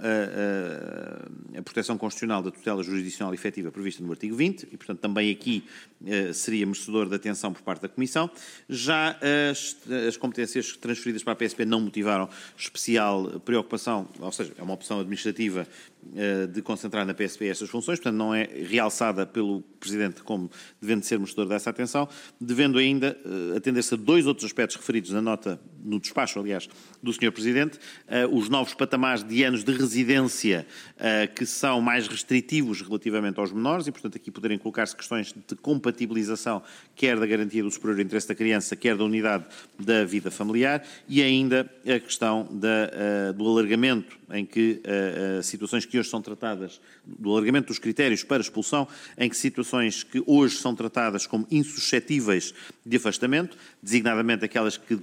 a, a, a proteção constitucional da tutela jurisdicional efetiva prevista no artigo vinte e, portanto, também aqui eh, seria merecedor de atenção por parte da Comissão. Já as, as competências transferidas para a P S P não motivaram especial preocupação, ou seja, é uma opção administrativa eh, de concentrar na P S P estas funções, portanto, não é realçada pelo Presidente como devendo ser merecedor dessa atenção, devendo ainda eh, atender-se a dois outros aspectos referidos na nota, no despacho, aliás, do senhor Presidente, eh, os novos patamares de anos de residência uh, que são mais restritivos relativamente aos menores e, portanto, aqui poderem colocar-se questões de compatibilização, quer da garantia do superior interesse da criança, quer da unidade da vida familiar e ainda a questão da, uh, do alargamento em que uh, uh, situações que hoje são tratadas, do alargamento dos critérios para expulsão, em que situações que hoje são tratadas como insuscetíveis de afastamento, designadamente aquelas que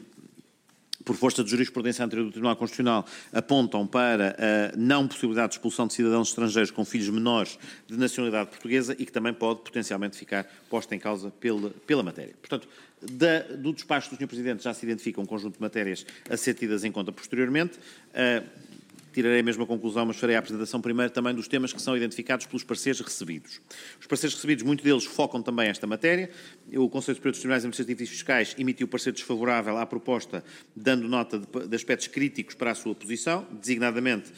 por força de jurisprudência anterior do Tribunal Constitucional, apontam para a não possibilidade de expulsão de cidadãos estrangeiros com filhos menores de nacionalidade portuguesa e que também pode potencialmente ficar posta em causa pela, pela matéria. Portanto, da, do despacho do senhor Presidente já se identifica um conjunto de matérias a ser tidas em conta posteriormente. Uh, tirarei a mesma conclusão, mas farei a apresentação primeiro também dos temas que são identificados pelos pareceres recebidos. Os pareceres recebidos, muitos deles focam também esta matéria. O Conselho Superior dos Tribunais Administrativos e Fiscais emitiu parecer desfavorável à proposta, dando nota de, de aspectos críticos para a sua posição, designadamente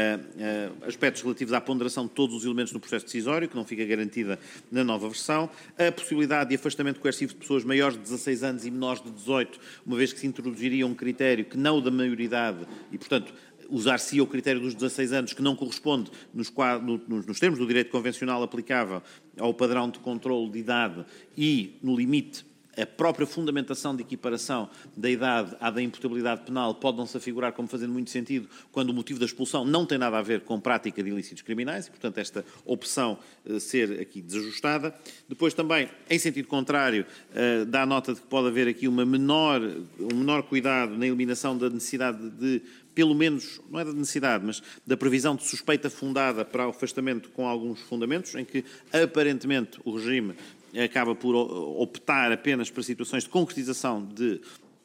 uh, uh, aspectos relativos à ponderação de todos os elementos no processo decisório, que não fica garantida na nova versão, a possibilidade de afastamento coercivo de pessoas maiores de dezasseis anos e menores de dezoito, uma vez que se introduziria um critério que não o da maioridade e, portanto, usar-se o critério dos dezasseis anos, que não corresponde nos, nos, nos termos do direito convencional aplicável ao padrão de controle de idade e, no limite, a própria fundamentação de equiparação da idade à da imputabilidade penal pode não se afigurar como fazendo muito sentido quando o motivo da expulsão não tem nada a ver com prática de ilícitos criminais e, portanto, esta opção uh, ser aqui desajustada. Depois também, em sentido contrário, uh, dá nota de que pode haver aqui uma menor, um menor cuidado na eliminação da necessidade de, pelo menos, não é da necessidade, mas da previsão de suspeita fundada para o afastamento com alguns fundamentos, em que, aparentemente, o regime acaba por optar apenas para situações de concretização de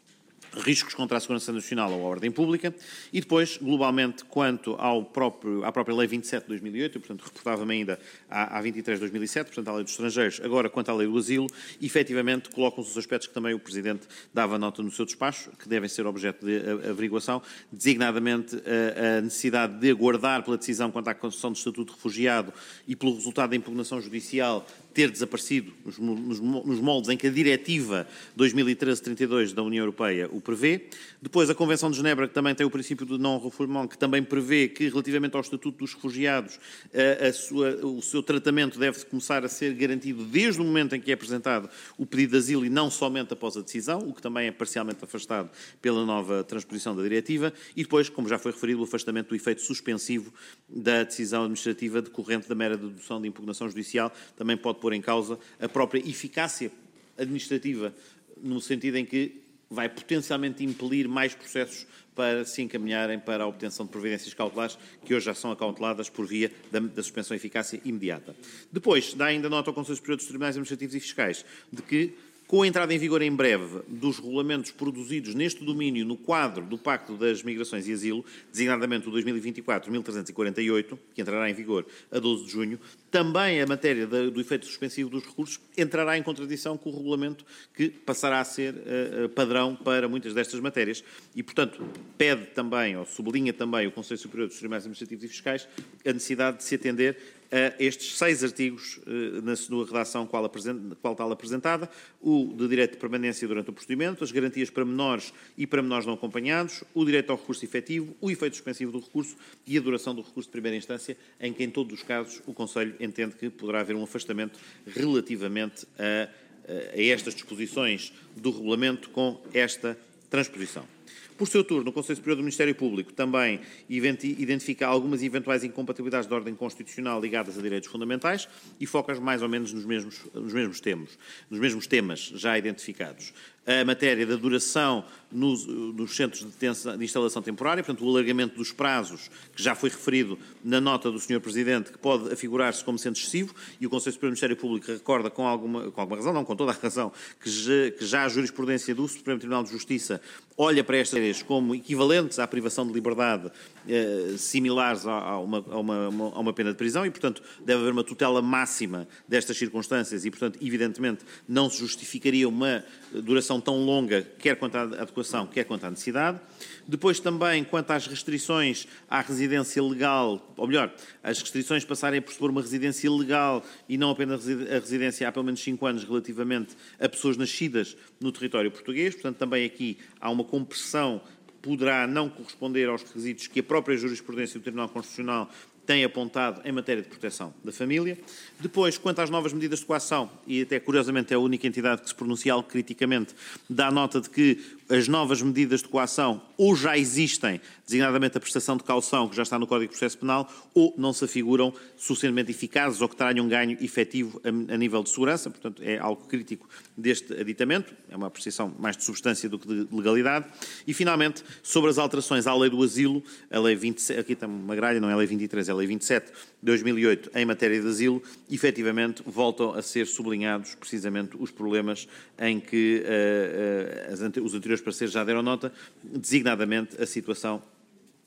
riscos contra a segurança nacional ou a ordem pública, e depois, globalmente, quanto ao próprio, à própria Lei vinte e sete de dois mil e oito, eu, portanto, reportava-me ainda à, à vinte e três de dois mil e sete, portanto, à Lei dos Estrangeiros, agora, quanto à Lei do Asilo, efetivamente, colocam-se os aspectos que também o Presidente dava nota no seu despacho, que devem ser objeto de averiguação, designadamente a, a necessidade de aguardar pela decisão quanto à concessão de estatuto de refugiado e pelo resultado da impugnação judicial ter desaparecido nos, nos, nos moldes em que a Diretiva dois mil e treze trinta e dois da União Europeia o prevê. Depois, a Convenção de Genebra, que também tem o princípio de non-refoulement, que também prevê que, relativamente ao Estatuto dos Refugiados, a, a sua, o seu tratamento deve começar a ser garantido desde o momento em que é apresentado o pedido de asilo e não somente após a decisão, o que também é parcialmente afastado pela nova transposição da Diretiva. E depois, como já foi referido, o afastamento do efeito suspensivo da decisão administrativa decorrente da mera dedução de impugnação judicial também pode pôr em causa a própria eficácia administrativa, no sentido em que vai potencialmente impelir mais processos para se encaminharem para a obtenção de providências cautelares que hoje já são acauteladas por via da, da suspensão de eficácia imediata. Depois, dá ainda nota ao Conselho Superior dos Tribunais Administrativos e Fiscais de que, com a entrada em vigor em breve dos regulamentos produzidos neste domínio no quadro do Pacto das Migrações e Asilo, designadamente o dois mil e vinte e quatro mil trezentos e quarenta e oito, que entrará em vigor a doze de junho, também a matéria do efeito suspensivo dos recursos entrará em contradição com o regulamento que passará a ser uh, padrão para muitas destas matérias e, portanto, pede também, ou sublinha também o Conselho Superior dos Tribunais Administrativos e Fiscais a necessidade de se atender a estes seis artigos na sua redação qual, qual está apresentada, o de direito de permanência durante o procedimento, as garantias para menores e para menores não acompanhados, o direito ao recurso efetivo, o efeito suspensivo do recurso e a duração do recurso de primeira instância, em que em todos os casos o Conselho entende que poderá haver um afastamento relativamente a, a estas disposições do regulamento com esta transposição. Por seu turno, o Conselho Superior do Ministério Público também identifica algumas eventuais incompatibilidades de ordem constitucional ligadas a direitos fundamentais e foca mais ou menos nos mesmos, nos mesmos temas, nos mesmos temas já identificados. A matéria da duração nos, nos centros de, detenção, de instalação temporária, portanto, o alargamento dos prazos, que já foi referido na nota do senhor Presidente, que pode afigurar-se como sendo excessivo, e o Conselho Superior do Ministério Público recorda com alguma, com alguma razão, não com toda a razão, que já, que já a jurisprudência do Supremo Tribunal de Justiça olha para estas áreas como equivalentes à privação de liberdade, eh, similares a, a, uma, a, uma, a uma pena de prisão, e, portanto, deve haver uma tutela máxima destas circunstâncias e, portanto, evidentemente, não se justificaria uma duração tão longa, quer quanto à adequação, quer quanto à necessidade. Depois também, quanto às restrições à residência legal, ou melhor, as restrições passarem a pressupor uma residência legal e não apenas a residência há pelo menos cinco anos relativamente a pessoas nascidas no território português. Portanto, também aqui há uma compressão que poderá não corresponder aos requisitos que a própria jurisprudência do Tribunal Constitucional tem apontado em matéria de proteção da família. Depois, quanto às novas medidas de coação, e até curiosamente é a única entidade que se pronuncia algo criticamente, dá nota de que as novas medidas de coação ou já existem, designadamente a prestação de caução, que já está no Código de Processo Penal, ou não se afiguram suficientemente eficazes ou que tragam um ganho efetivo a, a nível de segurança. Portanto, é algo crítico deste aditamento. É uma apreciação mais de substância do que de legalidade. E, finalmente, sobre as alterações à Lei do Asilo, a Lei vinte e sete, aqui está uma gralha, não é a Lei vinte e três, é a Lei vinte e sete de dois mil e oito, em matéria de asilo, efetivamente voltam a ser sublinhados precisamente os problemas em que uh, uh, as, os anteriores pareceres já deram nota, designadamente a situação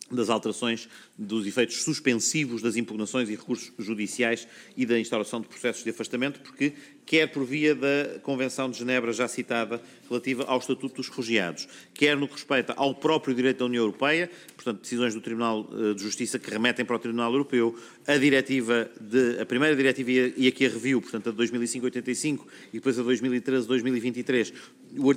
das alterações dos efeitos suspensivos das impugnações e recursos judiciais e da instauração de processos de afastamento, porque quer por via da Convenção de Genebra já citada relativa ao Estatuto dos Refugiados, quer no que respeita ao próprio direito da União Europeia, portanto, decisões do Tribunal de Justiça que remetem para o Tribunal Europeu, a diretiva de, a primeira diretiva e aqui a review, portanto, a de dois mil e cinco oitenta e cinco e depois a dois mil e treze dois mil e vinte e três, o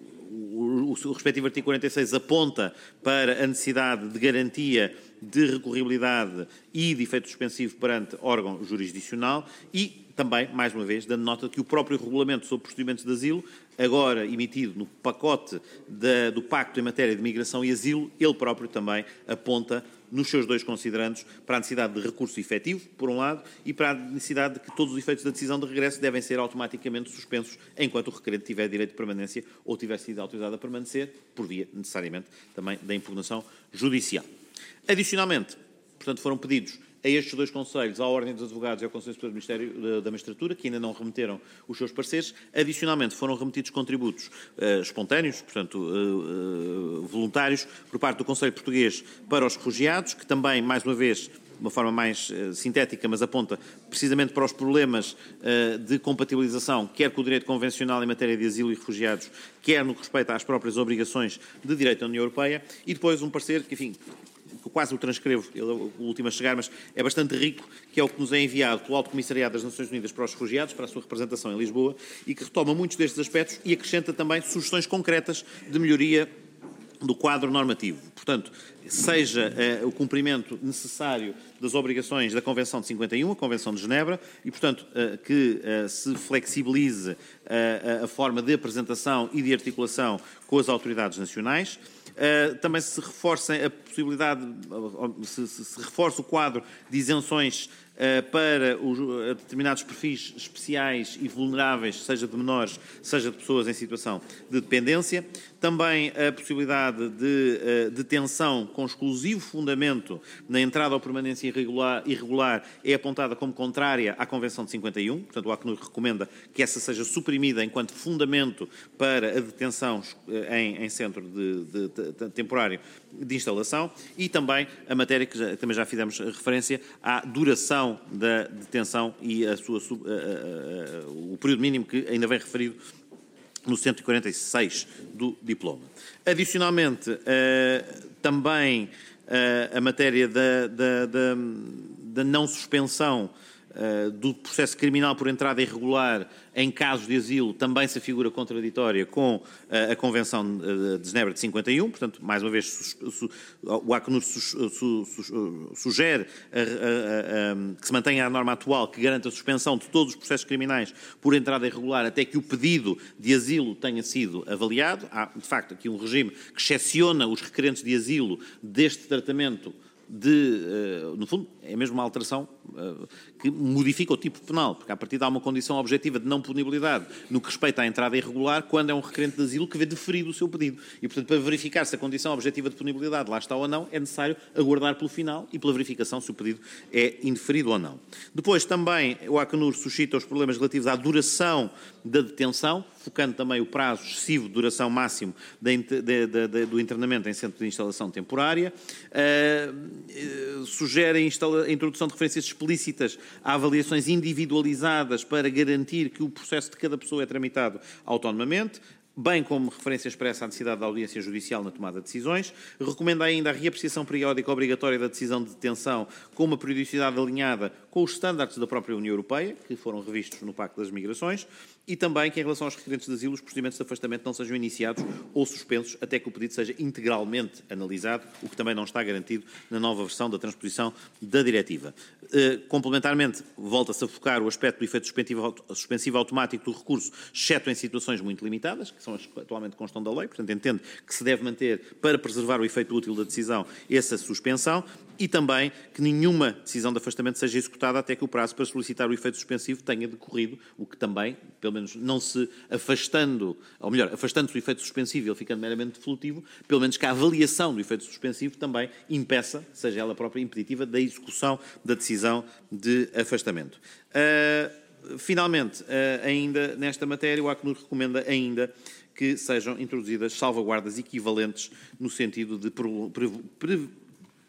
O respectivo artigo quarenta e seis aponta para a necessidade de garantia de recorribilidade e de efeito suspensivo perante órgão jurisdicional e também, mais uma vez, dando nota que o próprio regulamento sobre procedimentos de asilo, agora emitido no pacote da, do Pacto em matéria de migração e asilo, ele próprio também aponta nos seus dois considerandos para a necessidade de recurso efetivo, por um lado, e para a necessidade de que todos os efeitos da decisão de regresso devem ser automaticamente suspensos enquanto o requerente tiver direito de permanência ou tiver sido autorizado a permanecer, por via, necessariamente, também da impugnação judicial. Adicionalmente, portanto, foram pedidos a estes dois conselhos, à Ordem dos Advogados e ao Conselho Superior do Ministério da Magistratura, que ainda não remeteram os seus pareceres. Adicionalmente, foram remetidos contributos uh, espontâneos, portanto, uh, uh, voluntários, por parte do Conselho Português para os Refugiados, que também, mais uma vez, de uma forma mais uh, sintética, mas aponta precisamente para os problemas uh, de compatibilização, quer com o direito convencional em matéria de asilo e refugiados, quer no que respeita às próprias obrigações de direito da União Europeia, e depois um parecer que, enfim, que quase o transcrevo, ele é o último a chegar, mas é bastante rico, que é o que nos é enviado pelo Alto Comissariado das Nações Unidas para os Refugiados, para a sua representação em Lisboa, e que retoma muitos destes aspectos e acrescenta também sugestões concretas de melhoria do quadro normativo. Portanto, seja uh, o cumprimento necessário das obrigações da Convenção de cinquenta e um, a Convenção de Genebra, e, portanto, uh, que uh, se flexibilize uh, a forma de apresentação e de articulação com as autoridades nacionais. Uh, também se reforça a possibilidade, se, se, se reforça o quadro de isenções uh, para os, uh, determinados perfis especiais e vulneráveis, seja de menores, seja de pessoas em situação de dependência. Também a possibilidade de uh, detenção com exclusivo fundamento na entrada ou permanência irregular, irregular é apontada como contrária à Convenção de cinquenta e um, portanto o Acnur recomenda que essa seja suprimida enquanto fundamento para a detenção uh, em, em centro de, de, de temporário de instalação, e também a matéria que já, também já fizemos referência à duração da detenção e a sua, a, a, a, o período mínimo que ainda vem referido no cento e quarenta e seis do diploma. Adicionalmente, uh, também uh, a matéria da, da, da, da não suspensão uh, do processo criminal por entrada irregular em casos de asilo também se afigura contraditória com uh, a Convenção de Genebra de cinquenta e um, portanto, mais uma vez, su, su, o Acnur su, su, su, sugere a, a, a, que se mantenha a norma atual que garante a suspensão de todos os processos criminais por entrada irregular até que o pedido de asilo tenha sido avaliado. Há, de facto, aqui um regime que excepciona os requerentes de asilo deste tratamento de, uh, no fundo, é mesmo uma alteração uh, que modifica o tipo penal, porque a partir de há uma condição objetiva de não punibilidade no que respeita à entrada irregular quando é um requerente de asilo que vê deferido o seu pedido. E, portanto, para verificar se a condição objetiva de punibilidade lá está ou não, é necessário aguardar pelo final e pela verificação se o pedido é indeferido ou não. Depois, também, o Acnur suscita os problemas relativos à duração da detenção, focando também o prazo excessivo de duração máximo de, de, de, de, do internamento em centro de instalação temporária. Uh, Sugere a introdução de referências explícitas a avaliações individualizadas para garantir que o processo de cada pessoa é tramitado autonomamente, bem como referência expressa à necessidade da audiência judicial na tomada de decisões. Recomenda ainda a reapreciação periódica obrigatória da decisão de detenção com uma periodicidade alinhada com os estándares da própria União Europeia, que foram revistos no Pacto das Migrações, e também que, em relação aos requerentes de asilo, os procedimentos de afastamento não sejam iniciados ou suspensos até que o pedido seja integralmente analisado, o que também não está garantido na nova versão da transposição da diretiva. Uh, complementarmente, volta-se a focar o aspecto do efeito suspensivo, suspensivo automático do recurso, exceto em situações muito limitadas, que são as que atualmente constam da lei, portanto entende que se deve manter, para preservar o efeito útil da decisão, essa suspensão, e também que nenhuma decisão de afastamento seja executada até que o prazo para solicitar o efeito suspensivo tenha decorrido, o que também, pelo menos não se afastando, ou melhor, afastando-se o efeito suspensivo e ele ficando meramente definitivo, pelo menos que a avaliação do efeito suspensivo também impeça, seja ela própria impeditiva, da execução da decisão de afastamento. Uh, finalmente, uh, ainda nesta matéria, o Acnur recomenda ainda que sejam introduzidas salvaguardas equivalentes no sentido de pre, pre, pre,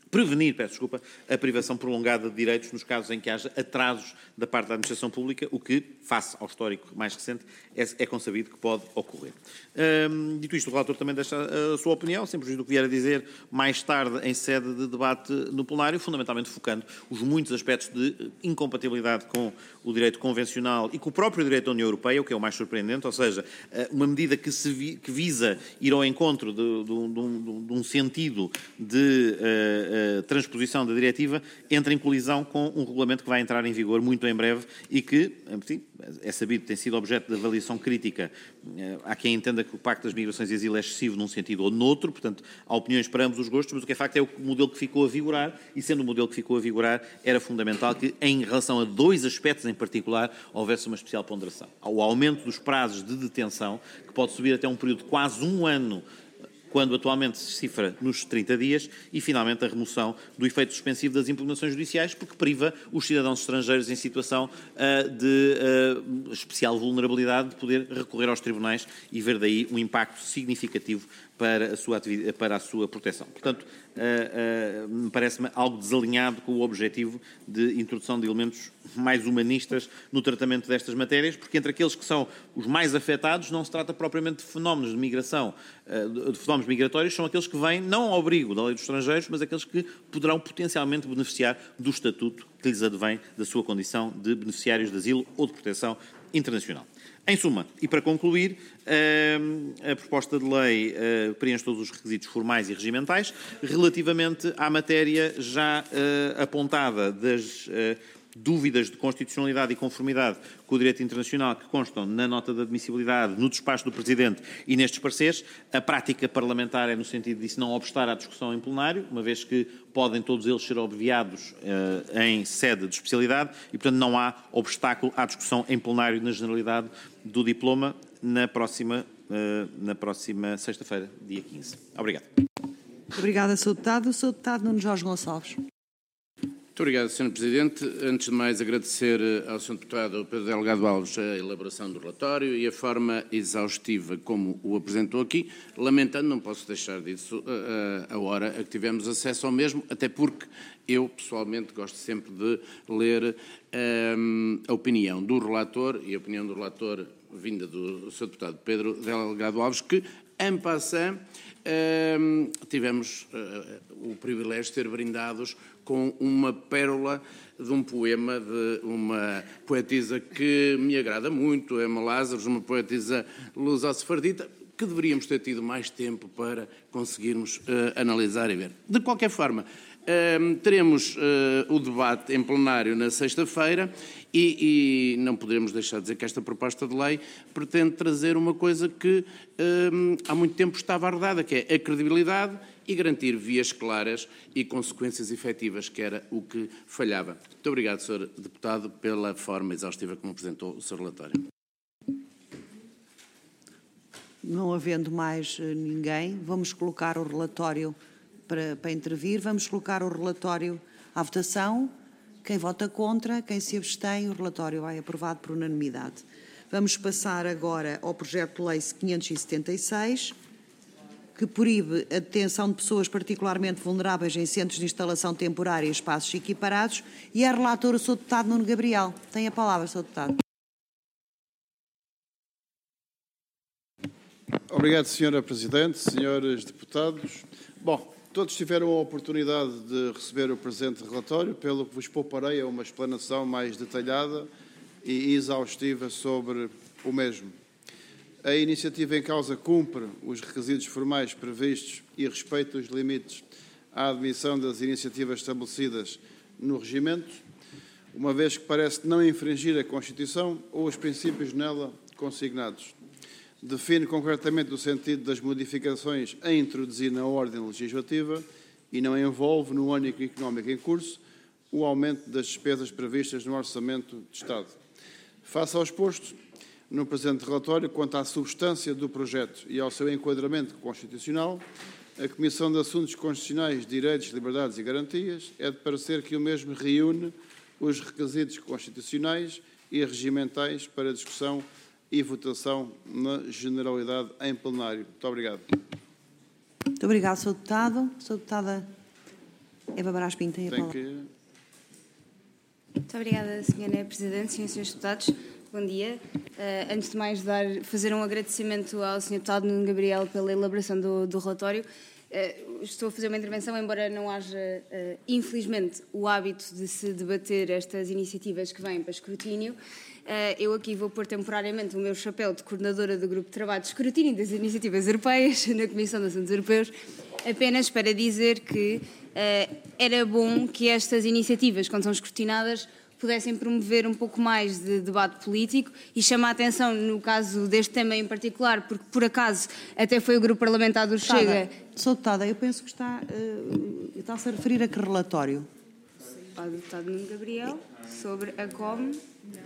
prevenir, peço desculpa, a privação prolongada de direitos nos casos em que haja atrasos da parte da administração pública, o que, face ao histórico mais recente, é, é consabido que pode ocorrer. Hum, dito isto, o relator também deixa a sua opinião, sempre do que vier a dizer mais tarde em sede de debate no plenário, fundamentalmente focando os muitos aspectos de incompatibilidade com o direito convencional e com o próprio direito da União Europeia, o que é o mais surpreendente, ou seja, uma medida que, se vi, que visa ir ao encontro de, de, de, de um sentido de uh, uh, transposição da diretiva, entra em colisão com um regulamento que vai entrar em vigor muito em breve e que, enfim, é sabido, tem sido objeto de avaliação crítica. Há quem entenda que o Pacto das Migrações e Asilo é excessivo num sentido ou noutro, portanto, há opiniões para ambos os gostos, mas o que é facto é o modelo que ficou a vigorar, e sendo o modelo que ficou a vigorar, era fundamental que, em relação a dois aspectos em particular, houvesse uma especial ponderação. O aumento dos prazos de detenção, que pode subir até um período de quase um ano, quando atualmente se cifra nos trinta dias, e, finalmente, a remoção do efeito suspensivo das impugnações judiciais, porque priva os cidadãos estrangeiros em situação uh, de uh, especial vulnerabilidade de poder recorrer aos tribunais e ver daí um impacto significativo para a sua, para a sua proteção. Portanto, uh, uh, parece-me algo desalinhado com o objetivo de introdução de elementos mais humanistas no tratamento destas matérias, porque entre aqueles que são os mais afetados não se trata propriamente de fenómenos de migração, uh, de fenómenos migratórios, são aqueles que vêm não ao abrigo da lei dos estrangeiros, mas aqueles que poderão potencialmente beneficiar do estatuto que lhes advém da sua condição de beneficiários de asilo ou de proteção internacional. Em suma, e para concluir, a proposta de lei preenche todos os requisitos formais e regimentais. Relativamente à matéria já apontada das dúvidas de constitucionalidade e conformidade com o direito internacional que constam na nota de admissibilidade, no despacho do Presidente e nestes pareceres, a prática parlamentar é no sentido de isso não obstar à discussão em plenário, uma vez que podem todos eles ser obviados uh, em sede de especialidade e, portanto, não há obstáculo à discussão em plenário na generalidade do diploma na próxima, uh, na próxima sexta-feira, dia quinze. Obrigado. Obrigada, senhor Deputado. O senhor Deputado Nuno Jorge Gonçalves. Muito obrigado, senhor Presidente. Antes de mais, agradecer ao senhor Deputado Pedro Delgado Alves a elaboração do relatório e a forma exaustiva como o apresentou aqui, lamentando, não posso deixar disso, a, a hora a que tivemos acesso ao mesmo, até porque eu, pessoalmente, gosto sempre de ler um, a opinião do relator, e a opinião do relator vinda do senhor Deputado Pedro Delgado Alves, que, en passant, um, tivemos uh, o privilégio de ser brindados com uma pérola de um poema de uma poetisa que me agrada muito, Emma Lázaros, uma poetisa luso-sefardita, que deveríamos ter tido mais tempo para conseguirmos uh, analisar e ver. De qualquer forma, uh, teremos uh, o debate em plenário na sexta-feira e, e não poderemos deixar de dizer que esta proposta de lei pretende trazer uma coisa que uh, há muito tempo estava arredada, que é a credibilidade e garantir vias claras e consequências efetivas, que era o que falhava. Muito obrigado, senhor Deputado, pela forma exaustiva como apresentou o seu relatório. Não havendo mais ninguém, vamos colocar o relatório para, para intervir. Vamos colocar o relatório à votação. Quem vota contra, quem se abstém, o relatório vai aprovado por unanimidade. Vamos passar agora ao projeto de lei quinhentos e setenta e seis, que proíbe a detenção de pessoas particularmente vulneráveis em centros de instalação temporária e espaços equiparados, e é relator o senhor Deputado Nuno Gabriel. Tem a palavra, senhor Deputado. Obrigado, senhora Presidente, senhores deputados. Bom, todos tiveram a oportunidade de receber o presente relatório, pelo que vos pouparei a uma explanação mais detalhada e exaustiva sobre o mesmo. A iniciativa em causa cumpre os requisitos formais previstos e respeita os limites à admissão das iniciativas estabelecidas no regimento, uma vez que parece não infringir a Constituição ou os princípios nela consignados. Define concretamente o sentido das modificações a introduzir na ordem legislativa e não envolve, no ano económico em curso, o aumento das despesas previstas no Orçamento de Estado. Face ao exposto, no presente relatório, quanto à substância do projeto e ao seu enquadramento constitucional, a Comissão de Assuntos Constitucionais, Direitos, Liberdades e Garantias é de parecer que o mesmo reúne os requisitos constitucionais e regimentais para discussão e votação na generalidade em plenário. Muito obrigado. Muito obrigado, senhor Deputado. senhor Deputada Eva Brás Pinto tem a Tem palavra. que... Muito obrigada, senhora Presidente, senhoras e senhores deputados. Bom dia. Uh, antes de mais, dar, fazer um agradecimento ao senhor Deputado Nuno Gabriel pela elaboração do, do relatório. Uh, estou a fazer uma intervenção, embora não haja, uh, infelizmente, o hábito de se debater estas iniciativas que vêm para escrutínio. Uh, eu aqui vou pôr temporariamente o meu chapéu de coordenadora do Grupo de Trabalho de Escrutínio das Iniciativas Europeias na Comissão de Assuntos Europeus, apenas para dizer que uh, era bom que estas iniciativas, quando são escrutinadas, pudessem promover um pouco mais de debate político e chamar a atenção no caso deste tema em particular, porque por acaso até foi o Grupo Parlamentar do Chega. Sou deputada, eu penso que está, uh, está-se a referir a que relatório? Ao deputado Nuno Gabriel, sobre a C O M.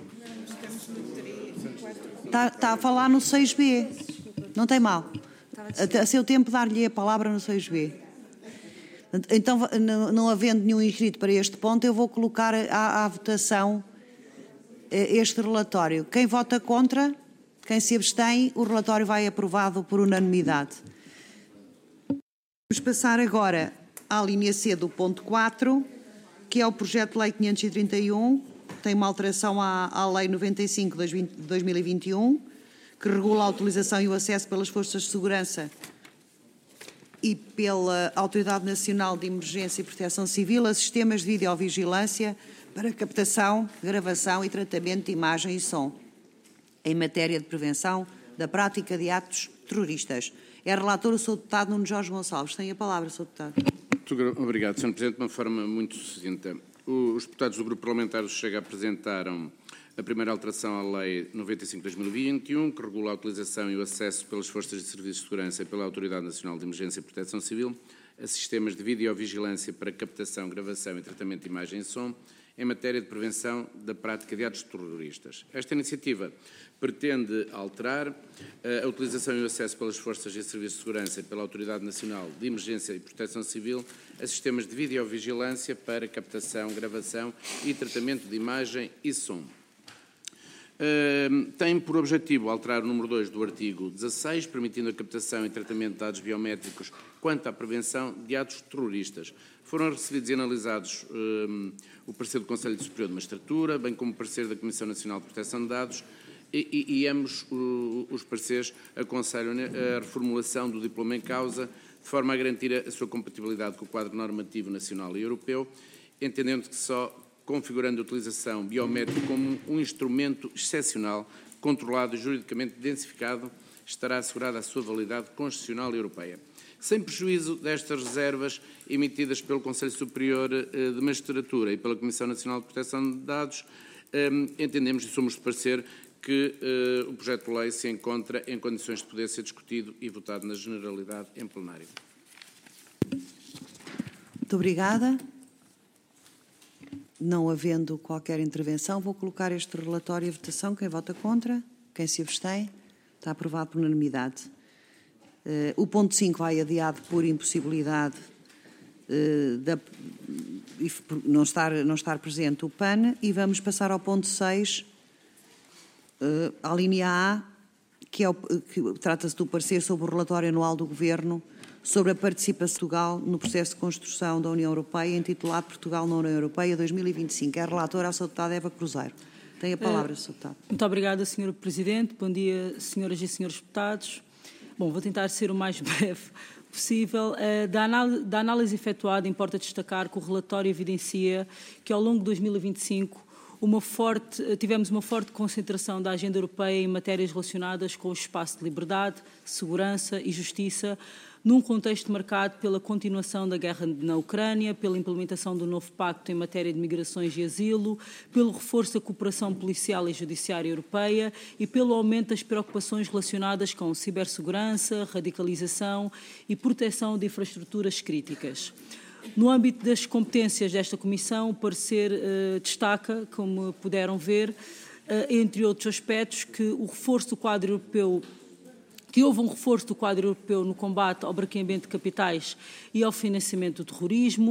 Está, está a falar no seis B. Não tem mal. A seu tempo dar-lhe a palavra no seis B. Então, não, não havendo nenhum inscrito para este ponto, eu vou colocar à, à votação este relatório. Quem vota contra, quem se abstém, o relatório vai aprovado por unanimidade. Vamos passar agora à linha C do ponto quatro, que é o projeto de lei quinhentos e trinta e um, tem uma alteração à, à lei noventa e cinco de dois mil e vinte e um, que regula a utilização e o acesso pelas forças de segurança e pela Autoridade Nacional de Emergência e Proteção Civil a sistemas de videovigilância para captação, gravação e tratamento de imagem e som em matéria de prevenção da prática de atos terroristas. É relator o senhor Deputado Nuno Jorge Gonçalves. Tem a palavra, senhor Deputado. Muito obrigado, senhor Presidente. De uma forma muito sucinta. Os deputados do Grupo Parlamentar do Chega apresentaram a primeira alteração à Lei noventa e cinco de dois mil e vinte e um, que regula a utilização e o acesso pelas Forças de Serviços de Segurança e pela Autoridade Nacional de Emergência e Proteção Civil a sistemas de videovigilância para captação, gravação e tratamento de imagem e som em matéria de prevenção da prática de atos terroristas. Esta iniciativa pretende alterar a utilização e o acesso pelas Forças de Serviços de Segurança e pela Autoridade Nacional de Emergência e Proteção Civil a sistemas de videovigilância para captação, gravação e tratamento de imagem e som. Uh, tem por objetivo alterar o número dois do artigo dezasseis, permitindo a captação e tratamento de dados biométricos quanto à prevenção de atos terroristas. Foram recebidos e analisados uh, o parecer do Conselho Superior de Magistratura, bem como o parecer da Comissão Nacional de Proteção de Dados, e, e, e ambos uh, os pareceres aconselham a reformulação do diploma em causa, de forma a garantir a sua compatibilidade com o quadro normativo nacional e europeu, entendendo que só configurando a utilização biométrica como um instrumento excepcional, controlado e juridicamente densificado, estará assegurada a sua validade constitucional e europeia. Sem prejuízo destas reservas emitidas pelo Conselho Superior de Magistratura e pela Comissão Nacional de Proteção de Dados, entendemos e somos de parecer que o projeto de lei se encontra em condições de poder ser discutido e votado na generalidade em plenário. Muito obrigada. Não havendo qualquer intervenção, vou colocar este relatório à votação. Quem vota contra? Quem se abstém? Está aprovado por unanimidade. Uh, o ponto cinco vai adiado por impossibilidade uh, da, não, estar, não estar presente o P A N e vamos passar ao ponto seis, uh, à linha A, que, é o, que trata-se do parecer sobre o relatório anual do Governo sobre a participação de Portugal no processo de construção da União Europeia, intitulado Portugal na União Europeia dois mil e vinte e cinco. É relatora a senhora deputada Eva Cruzeiro. Tem a palavra, senhora deputada. Muito obrigada, senhora Presidente. Bom dia, senhoras e senhores deputados. Bom, vou tentar ser o mais breve possível. Da análise, da análise efetuada, importa destacar que o relatório evidencia que, ao longo de dois mil e vinte e cinco, uma forte, tivemos uma forte concentração da agenda europeia em matérias relacionadas com o espaço de liberdade, segurança e justiça, num contexto marcado pela continuação da guerra na Ucrânia, pela implementação do novo pacto em matéria de migrações e asilo, pelo reforço da cooperação policial e judiciária europeia e pelo aumento das preocupações relacionadas com cibersegurança, radicalização e proteção de infraestruturas críticas. No âmbito das competências desta Comissão, o parecer eh, destaca, como puderam ver, eh, entre outros aspectos, que o reforço do quadro europeu que houve um reforço do quadro europeu no combate ao branqueamento de capitais e ao financiamento do terrorismo,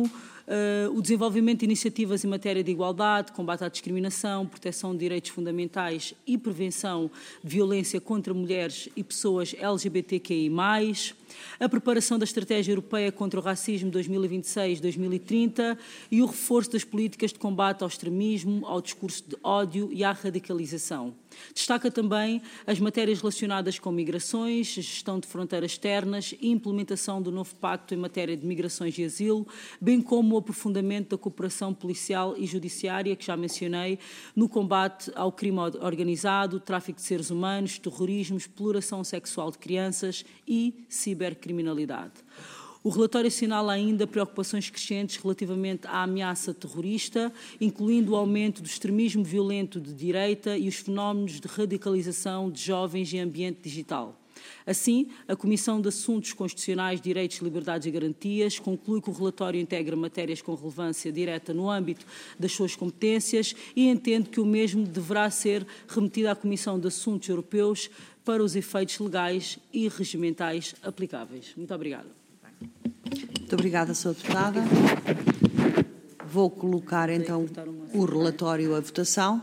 uh, o desenvolvimento de iniciativas em matéria de igualdade, combate à discriminação, proteção de direitos fundamentais e prevenção de violência contra mulheres e pessoas L G B T Q I mais, a preparação da Estratégia Europeia contra o Racismo dois mil e vinte e seis a dois mil e trinta e o reforço das políticas de combate ao extremismo, ao discurso de ódio e à radicalização. Destaca também as matérias relacionadas com migrações, gestão de fronteiras externas e implementação do novo pacto em matéria de migrações e asilo, bem como o aprofundamento da cooperação policial e judiciária, que já mencionei, no combate ao crime organizado, tráfico de seres humanos, terrorismo, exploração sexual de crianças e cibercriminalidade. O relatório assinala ainda preocupações crescentes relativamente à ameaça terrorista, incluindo o aumento do extremismo violento de direita e os fenómenos de radicalização de jovens em ambiente digital. Assim, a Comissão de Assuntos Constitucionais, Direitos, Liberdades e Garantias conclui que o relatório integra matérias com relevância direta no âmbito das suas competências e entende que o mesmo deverá ser remetido à Comissão de Assuntos Europeus para os efeitos legais e regimentais aplicáveis. Muito obrigada. Muito obrigada, senhora Deputada. Vou colocar então o relatório à votação.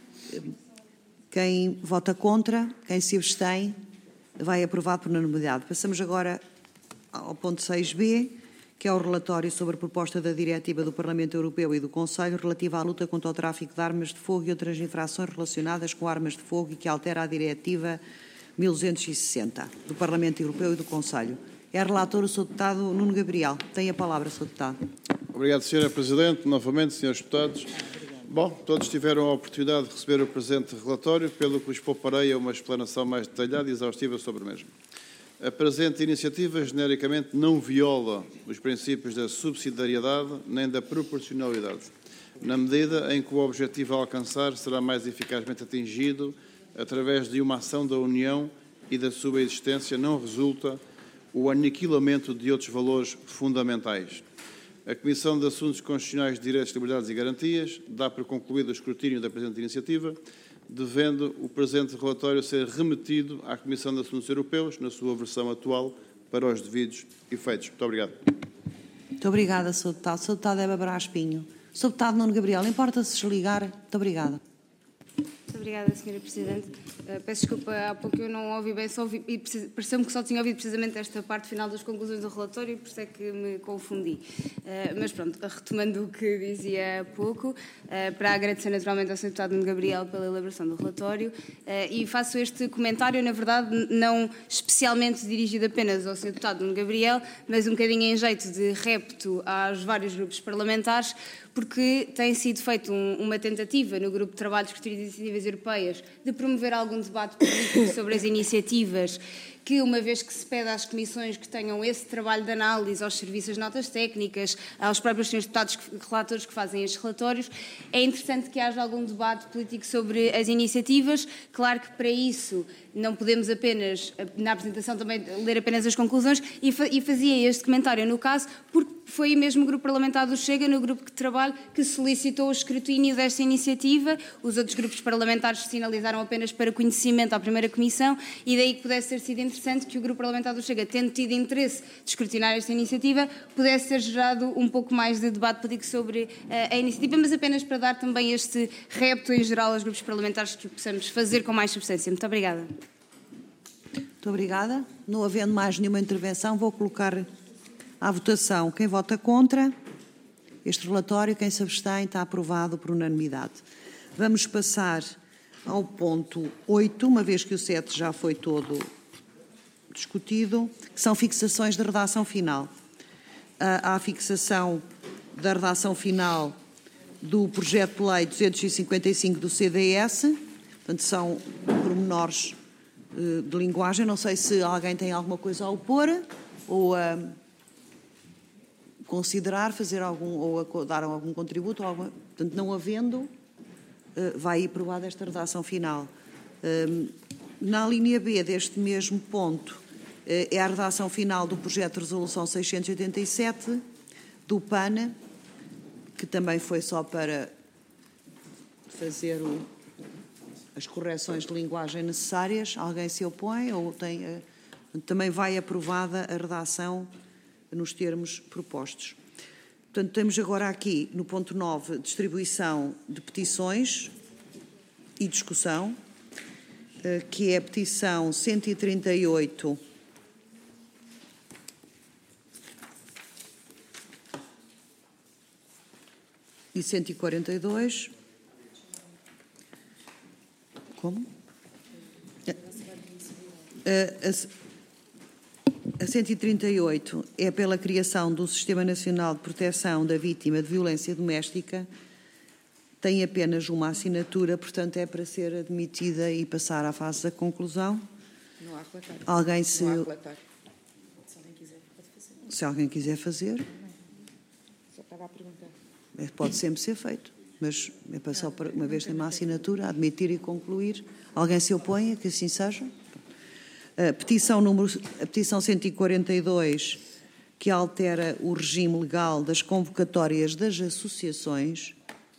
Quem vota contra, quem se abstém, vai aprovado por unanimidade. Passamos agora ao ponto seis B, que é o relatório sobre a proposta da Diretiva do Parlamento Europeu e do Conselho relativa à luta contra o tráfico de armas de fogo e outras infrações relacionadas com armas de fogo e que altera a Diretiva mil duzentos e sessenta do Parlamento Europeu e do Conselho. É relator o senhor Deputado Nuno Gabriel. Tem a palavra, senhor Deputado. Obrigado, senhora Presidente. Novamente, senhores Deputados. Bom, todos tiveram a oportunidade de receber o presente relatório, pelo que vos pouparei a uma explanação mais detalhada e exaustiva sobre o mesmo. A presente iniciativa, genericamente, não viola os princípios da subsidiariedade nem da proporcionalidade, na medida em que o objetivo a alcançar será mais eficazmente atingido através de uma ação da União e da sua existência não resulta o aniquilamento de outros valores fundamentais. A Comissão de Assuntos Constitucionais, Direitos, Liberdades e Garantias dá por concluído o escrutínio da presente iniciativa, devendo o presente relatório ser remetido à Comissão de Assuntos Europeus, na sua versão atual, para os devidos efeitos. Muito obrigado. Muito obrigada, senhor Deputado. senhor Deputado Eva Brás Pinho. senhor Deputado Nuno Gabriel, importa-se desligar? Muito obrigada. Muito obrigada, senhora Presidente. Uh, peço desculpa, há pouco eu não ouvi bem, só ouvi, e pareceu-me que só tinha ouvido precisamente esta parte final das conclusões do relatório e por isso é que me confundi. Uh, mas pronto, retomando o que dizia há pouco, uh, para agradecer naturalmente ao senhor Deputado Nuno Gabriel pela elaboração do relatório uh, e faço este comentário, na verdade, não especialmente dirigido apenas ao senhor Deputado Nuno Gabriel, mas um bocadinho em jeito de repto aos vários grupos parlamentares, porque tem sido feita um, uma tentativa no Grupo de Trabalho de Discutir Iniciativas Europeias de promover algum debate político sobre as iniciativas que, uma vez que se pede às comissões que tenham esse trabalho de análise aos serviços de notas técnicas, aos próprios senhores deputados relatores que fazem estes relatórios, é interessante que haja algum debate político sobre as iniciativas. Claro que para isso não podemos apenas, na apresentação também, ler apenas as conclusões, e, fa e fazia este comentário no caso, porque foi mesmo o Grupo Parlamentar do Chega, no grupo de trabalho, que solicitou o escrutínio desta iniciativa. Os outros grupos parlamentares sinalizaram apenas para conhecimento à primeira comissão, e daí que pudesse ter sido interessante que o Grupo Parlamentar do Chega, tendo tido interesse de escrutinar esta iniciativa, pudesse ter gerado um pouco mais de debate político sobre uh, a iniciativa, mas apenas para dar também este repto em geral aos grupos parlamentares que possamos fazer com mais substância. Muito obrigada. Muito obrigada. Não havendo mais nenhuma intervenção, vou colocar à votação. Quem vota contra este relatório, quem se abstém, está aprovado por unanimidade. Vamos passar ao ponto oito, uma vez que o sete já foi todo discutido, que são fixações de redação final. Há a fixação da redação final do projeto de lei duzentos e cinquenta e cinco do C D S, portanto são pormenores uh, de linguagem. Não sei se alguém tem alguma coisa a opor ou a considerar, fazer algum, ou a dar algum contributo, ou alguma, portanto não havendo, uh, vai aprovada esta redação final. Uh, na linha B deste mesmo ponto, é a redação final do projeto de resolução seiscentos e oitenta e sete do P A N, que também foi só para fazer o, as correções de linguagem necessárias. Alguém se opõe ou tem... Também vai aprovada a redação nos termos propostos. Portanto, temos agora aqui, no ponto nove, distribuição de petições e discussão, que é a petição cento e trinta e oito e cento e quarenta e dois. Como? A, a, a cento e trinta e oito é pela criação do Sistema Nacional de Proteção da Vítima de Violência Doméstica. Tem apenas uma assinatura, portanto é para ser admitida e passar à fase da conclusão. Não há relatório. Alguém se... Não há relatório. Se alguém quiser, pode fazer. Se alguém quiser fazer. Só estava a perguntar. Pode sempre ser feito, mas é para só para, uma vez tem uma assinatura, admitir e concluir. Alguém se opõe a que assim seja? A petição, número, a petição cento e quarenta e dois, que altera o regime legal das convocatórias das associações,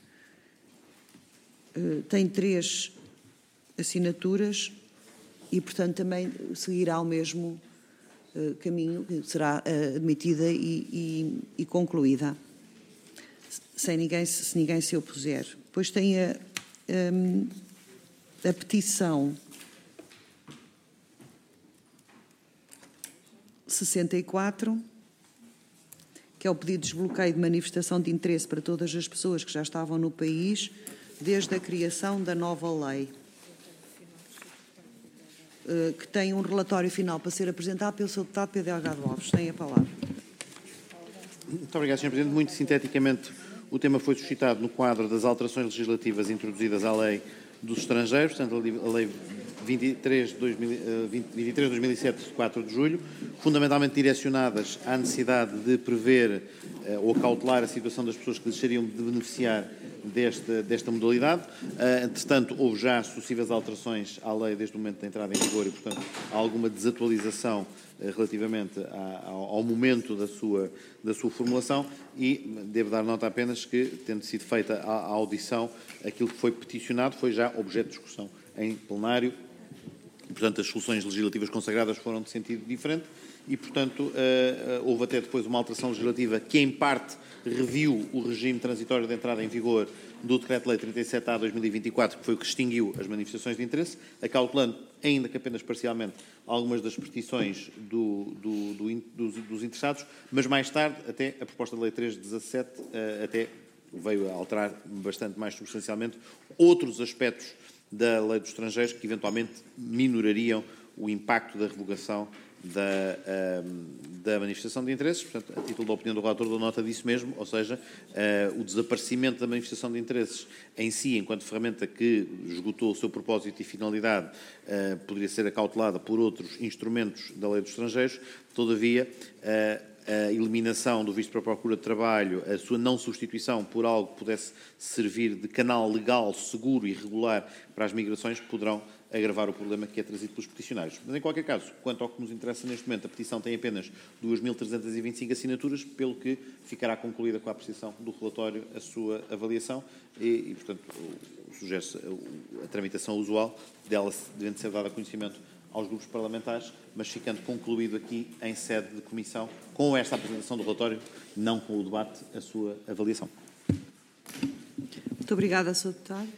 tem três assinaturas e, portanto, também seguirá o mesmo caminho, será admitida e, e, e concluída, sem ninguém, se ninguém se opuser. Depois tem a, a, a petição sessenta e quatro, que é o pedido de desbloqueio de manifestação de interesse para todas as pessoas que já estavam no país desde a criação da nova lei, que tem um relatório final para ser apresentado pelo seu deputado Pedro Delgado Alves. Tem a palavra. Muito obrigado, senhor Presidente. Muito sinteticamente, o tema foi suscitado no quadro das alterações legislativas introduzidas à Lei dos Estrangeiros, portanto, a Lei vinte e três de dois mil e sete, de quatro de julho, fundamentalmente direcionadas à necessidade de prever uh, ou cautelar a situação das pessoas que deixariam de beneficiar desta, desta modalidade. Uh, entretanto, houve já sucessivas alterações à lei desde o momento da entrada em vigor e, portanto, há alguma desatualização uh, relativamente à, ao, ao momento da sua, da sua formulação e devo dar nota apenas que, tendo sido feita a, a audição, aquilo que foi peticionado foi já objeto de discussão em plenário. Portanto, as soluções legislativas consagradas foram de sentido diferente e, portanto, houve até depois uma alteração legislativa que, em parte, reviu o regime transitório de entrada em vigor do Decreto-Lei trinta e sete A de dois mil e vinte e quatro, que foi o que extinguiu as manifestações de interesse, acautelando, ainda que apenas parcialmente, algumas das petições do, do, do, dos, dos interessados, mas mais tarde, até a proposta de Lei três de dezassete, até veio a alterar bastante mais substancialmente outros aspectos da Lei dos Estrangeiros que eventualmente minorariam o impacto da revogação da, uh, da manifestação de interesses. Portanto, a título da opinião do relator, dou nota disso mesmo, ou seja, uh, o desaparecimento da manifestação de interesses em si, enquanto ferramenta que esgotou o seu propósito e finalidade, uh, poderia ser acautelada por outros instrumentos da Lei dos Estrangeiros. Todavia, uh, a eliminação do visto para a procura de trabalho, a sua não substituição por algo que pudesse servir de canal legal, seguro e regular para as migrações, poderão agravar o problema que é trazido pelos peticionários. Mas, em qualquer caso, quanto ao que nos interessa neste momento, a petição tem apenas duas mil trezentas e vinte e cinco assinaturas, pelo que ficará concluída com a apreciação do relatório a sua avaliação e, e portanto, sugere-se a tramitação usual dela devendo ser dada a conhecimento aos grupos parlamentares, mas ficando concluído aqui em sede de comissão, com esta apresentação do relatório, não com o debate, a sua avaliação. Muito obrigada, senhor Deputado.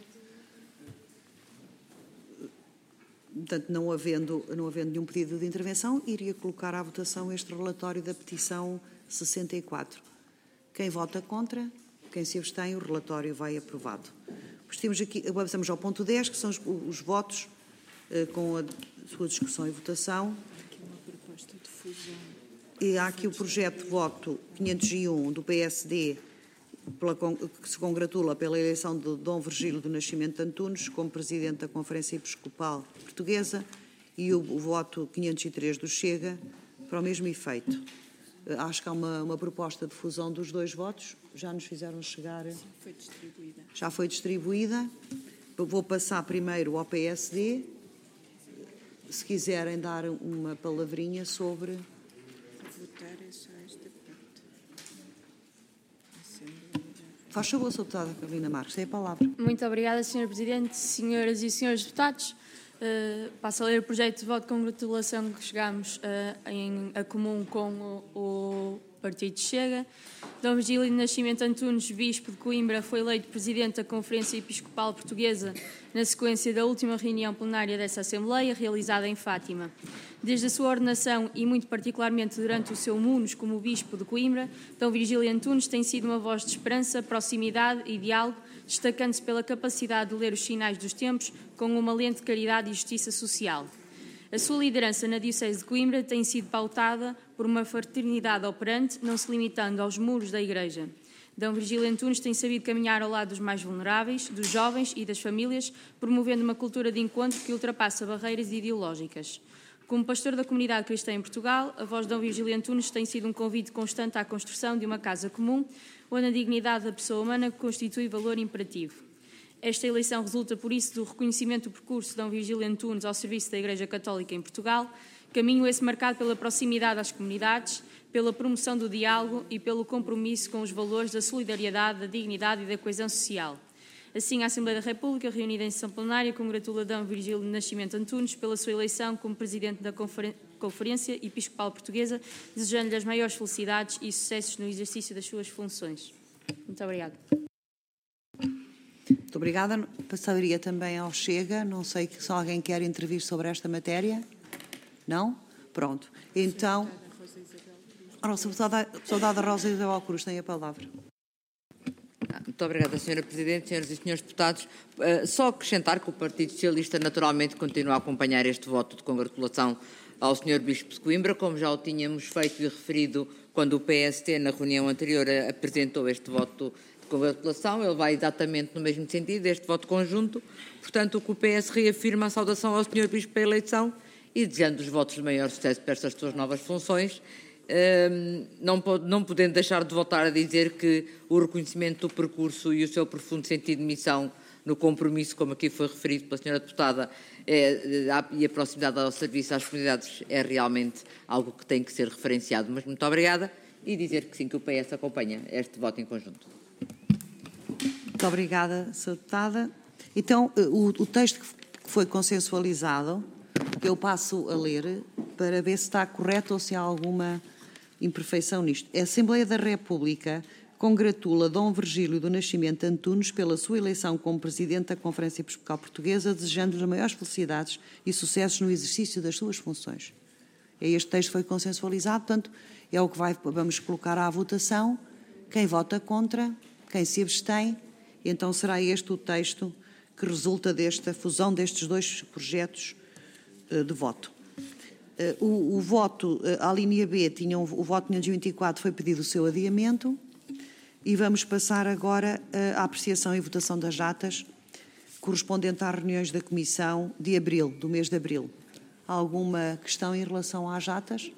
Portanto, não havendo, não havendo nenhum pedido de intervenção, iria colocar à votação este relatório da petição sessenta e quatro. Quem vota contra, quem se abstém, o relatório vai aprovado. Pois temos aqui, avançamos ao ponto dez, que são os, os votos eh, com a sua discussão e votação. Aqui uma proposta de fusão. E há aqui o projeto de voto quinhentos e um do P S D, pela, que se congratula pela eleição de Dom Virgílio do Nascimento Antunes como Presidente da Conferência Episcopal Portuguesa, e o, o voto quinhentos e três do Chega para o mesmo efeito. Acho que há uma, uma proposta de fusão dos dois votos, já nos fizeram chegar. Já foi distribuída. Já foi distribuída. Vou passar primeiro ao P S D, se quiserem dar uma palavrinha sobre... Votar é só esta parte. Faz favor, senhora Deputada Carolina Marques, tem a palavra. Muito obrigada, senhor Presidente, senhoras e senhores deputados. Uh, passo a ler o projeto de voto de congratulação que chegámos uh, em a comum com o, o Partido Chega. Dom Virgílio Nascimento Antunes, Bispo de Coimbra, foi eleito Presidente da Conferência Episcopal Portuguesa na sequência da última reunião plenária dessa Assembleia, realizada em Fátima. Desde a sua ordenação e muito particularmente durante o seu munus como Bispo de Coimbra, Dom Virgílio Antunes tem sido uma voz de esperança, proximidade e diálogo, destacando-se pela capacidade de ler os sinais dos tempos com uma lente de caridade e justiça social. A sua liderança na Diocese de Coimbra tem sido pautada por uma fraternidade operante, não se limitando aos muros da Igreja. Dom Virgílio Antunes tem sabido caminhar ao lado dos mais vulneráveis, dos jovens e das famílias, promovendo uma cultura de encontro que ultrapassa barreiras ideológicas. Como pastor da comunidade cristã em Portugal, a voz de Dom Virgílio Antunes tem sido um convite constante à construção de uma casa comum, onde a dignidade da pessoa humana constitui valor imperativo. Esta eleição resulta, por isso, do reconhecimento do percurso de Dom Virgílio Antunes ao serviço da Igreja Católica em Portugal, caminho esse marcado pela proximidade às comunidades, pela promoção do diálogo e pelo compromisso com os valores da solidariedade, da dignidade e da coesão social. Assim, a Assembleia da República, reunida em sessão plenária, congratula Dom Virgílio Nascimento Antunes pela sua eleição como Presidente da Conferência Episcopal Portuguesa, desejando-lhe as maiores felicidades e sucessos no exercício das suas funções. Muito obrigada. Muito obrigada. Passaria também ao Chega. Não sei se alguém quer intervir sobre esta matéria. Não? Pronto. Então, a nossa saudada Rosa Isabel Cruz tem a palavra. Muito obrigada, senhora Presidente, senhoras e senhores deputados. Uh, só acrescentar que o Partido Socialista naturalmente continua a acompanhar este voto de congratulação ao senhor Bispo de Coimbra, como já o tínhamos feito e referido quando o P S T, na reunião anterior, apresentou este voto de congratulação. Ele vai exatamente no mesmo sentido, este voto conjunto. Portanto, o que o P S reafirma a saudação ao senhor Bispo pela eleição e desejando os votos de maior sucesso para estas suas novas funções. Não, não podendo deixar de voltar a dizer que o reconhecimento do percurso e o seu profundo sentido de missão no compromisso, como aqui foi referido pela senhora deputada, é, e a proximidade ao serviço às comunidades é realmente algo que tem que ser referenciado. Mas muito obrigada e dizer que sim, que o P S acompanha este voto em conjunto. Muito obrigada, senhora deputada. Então, o, o texto que foi consensualizado, que eu passo a ler para ver se está correto ou se há alguma imperfeição nisto. A Assembleia da República congratula Dom Virgílio do Nascimento Antunes pela sua eleição como Presidente da Conferência Episcopal Portuguesa, desejando-lhe as maiores felicidades e sucessos no exercício das suas funções. Este texto foi consensualizado, portanto, é o que vai, vamos colocar à votação. Quem vota contra, quem se abstém, e então será este o texto que resulta desta fusão destes dois projetos uh, de voto. O, o voto, a linha B, tinha um, o voto quinhentos e vinte e quatro foi pedido o seu adiamento e vamos passar agora à apreciação e votação das atas correspondente às reuniões da Comissão de abril, do mês de abril. Há alguma questão em relação às atas?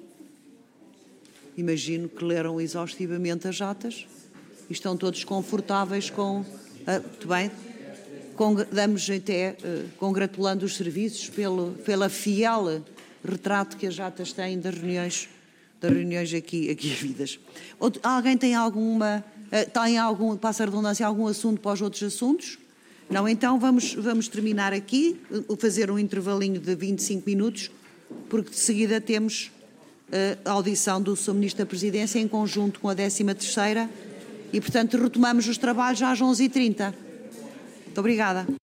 Imagino que leram exaustivamente as atas e estão todos confortáveis com... Ah, muito bem. Con, damos até, uh, congratulando os serviços pelo, pela fiel retrato que as atas têm das reuniões, das reuniões aqui, aqui havidas. Outro, alguém tem alguma, tem algum, passa a redundância, algum assunto para os outros assuntos? Não, então vamos, vamos terminar aqui, fazer um intervalinho de vinte e cinco minutos, porque de seguida temos a audição do senhor Ministro da Presidência em conjunto com a décima terceira e, portanto, retomamos os trabalhos às onze e trinta. Muito obrigada.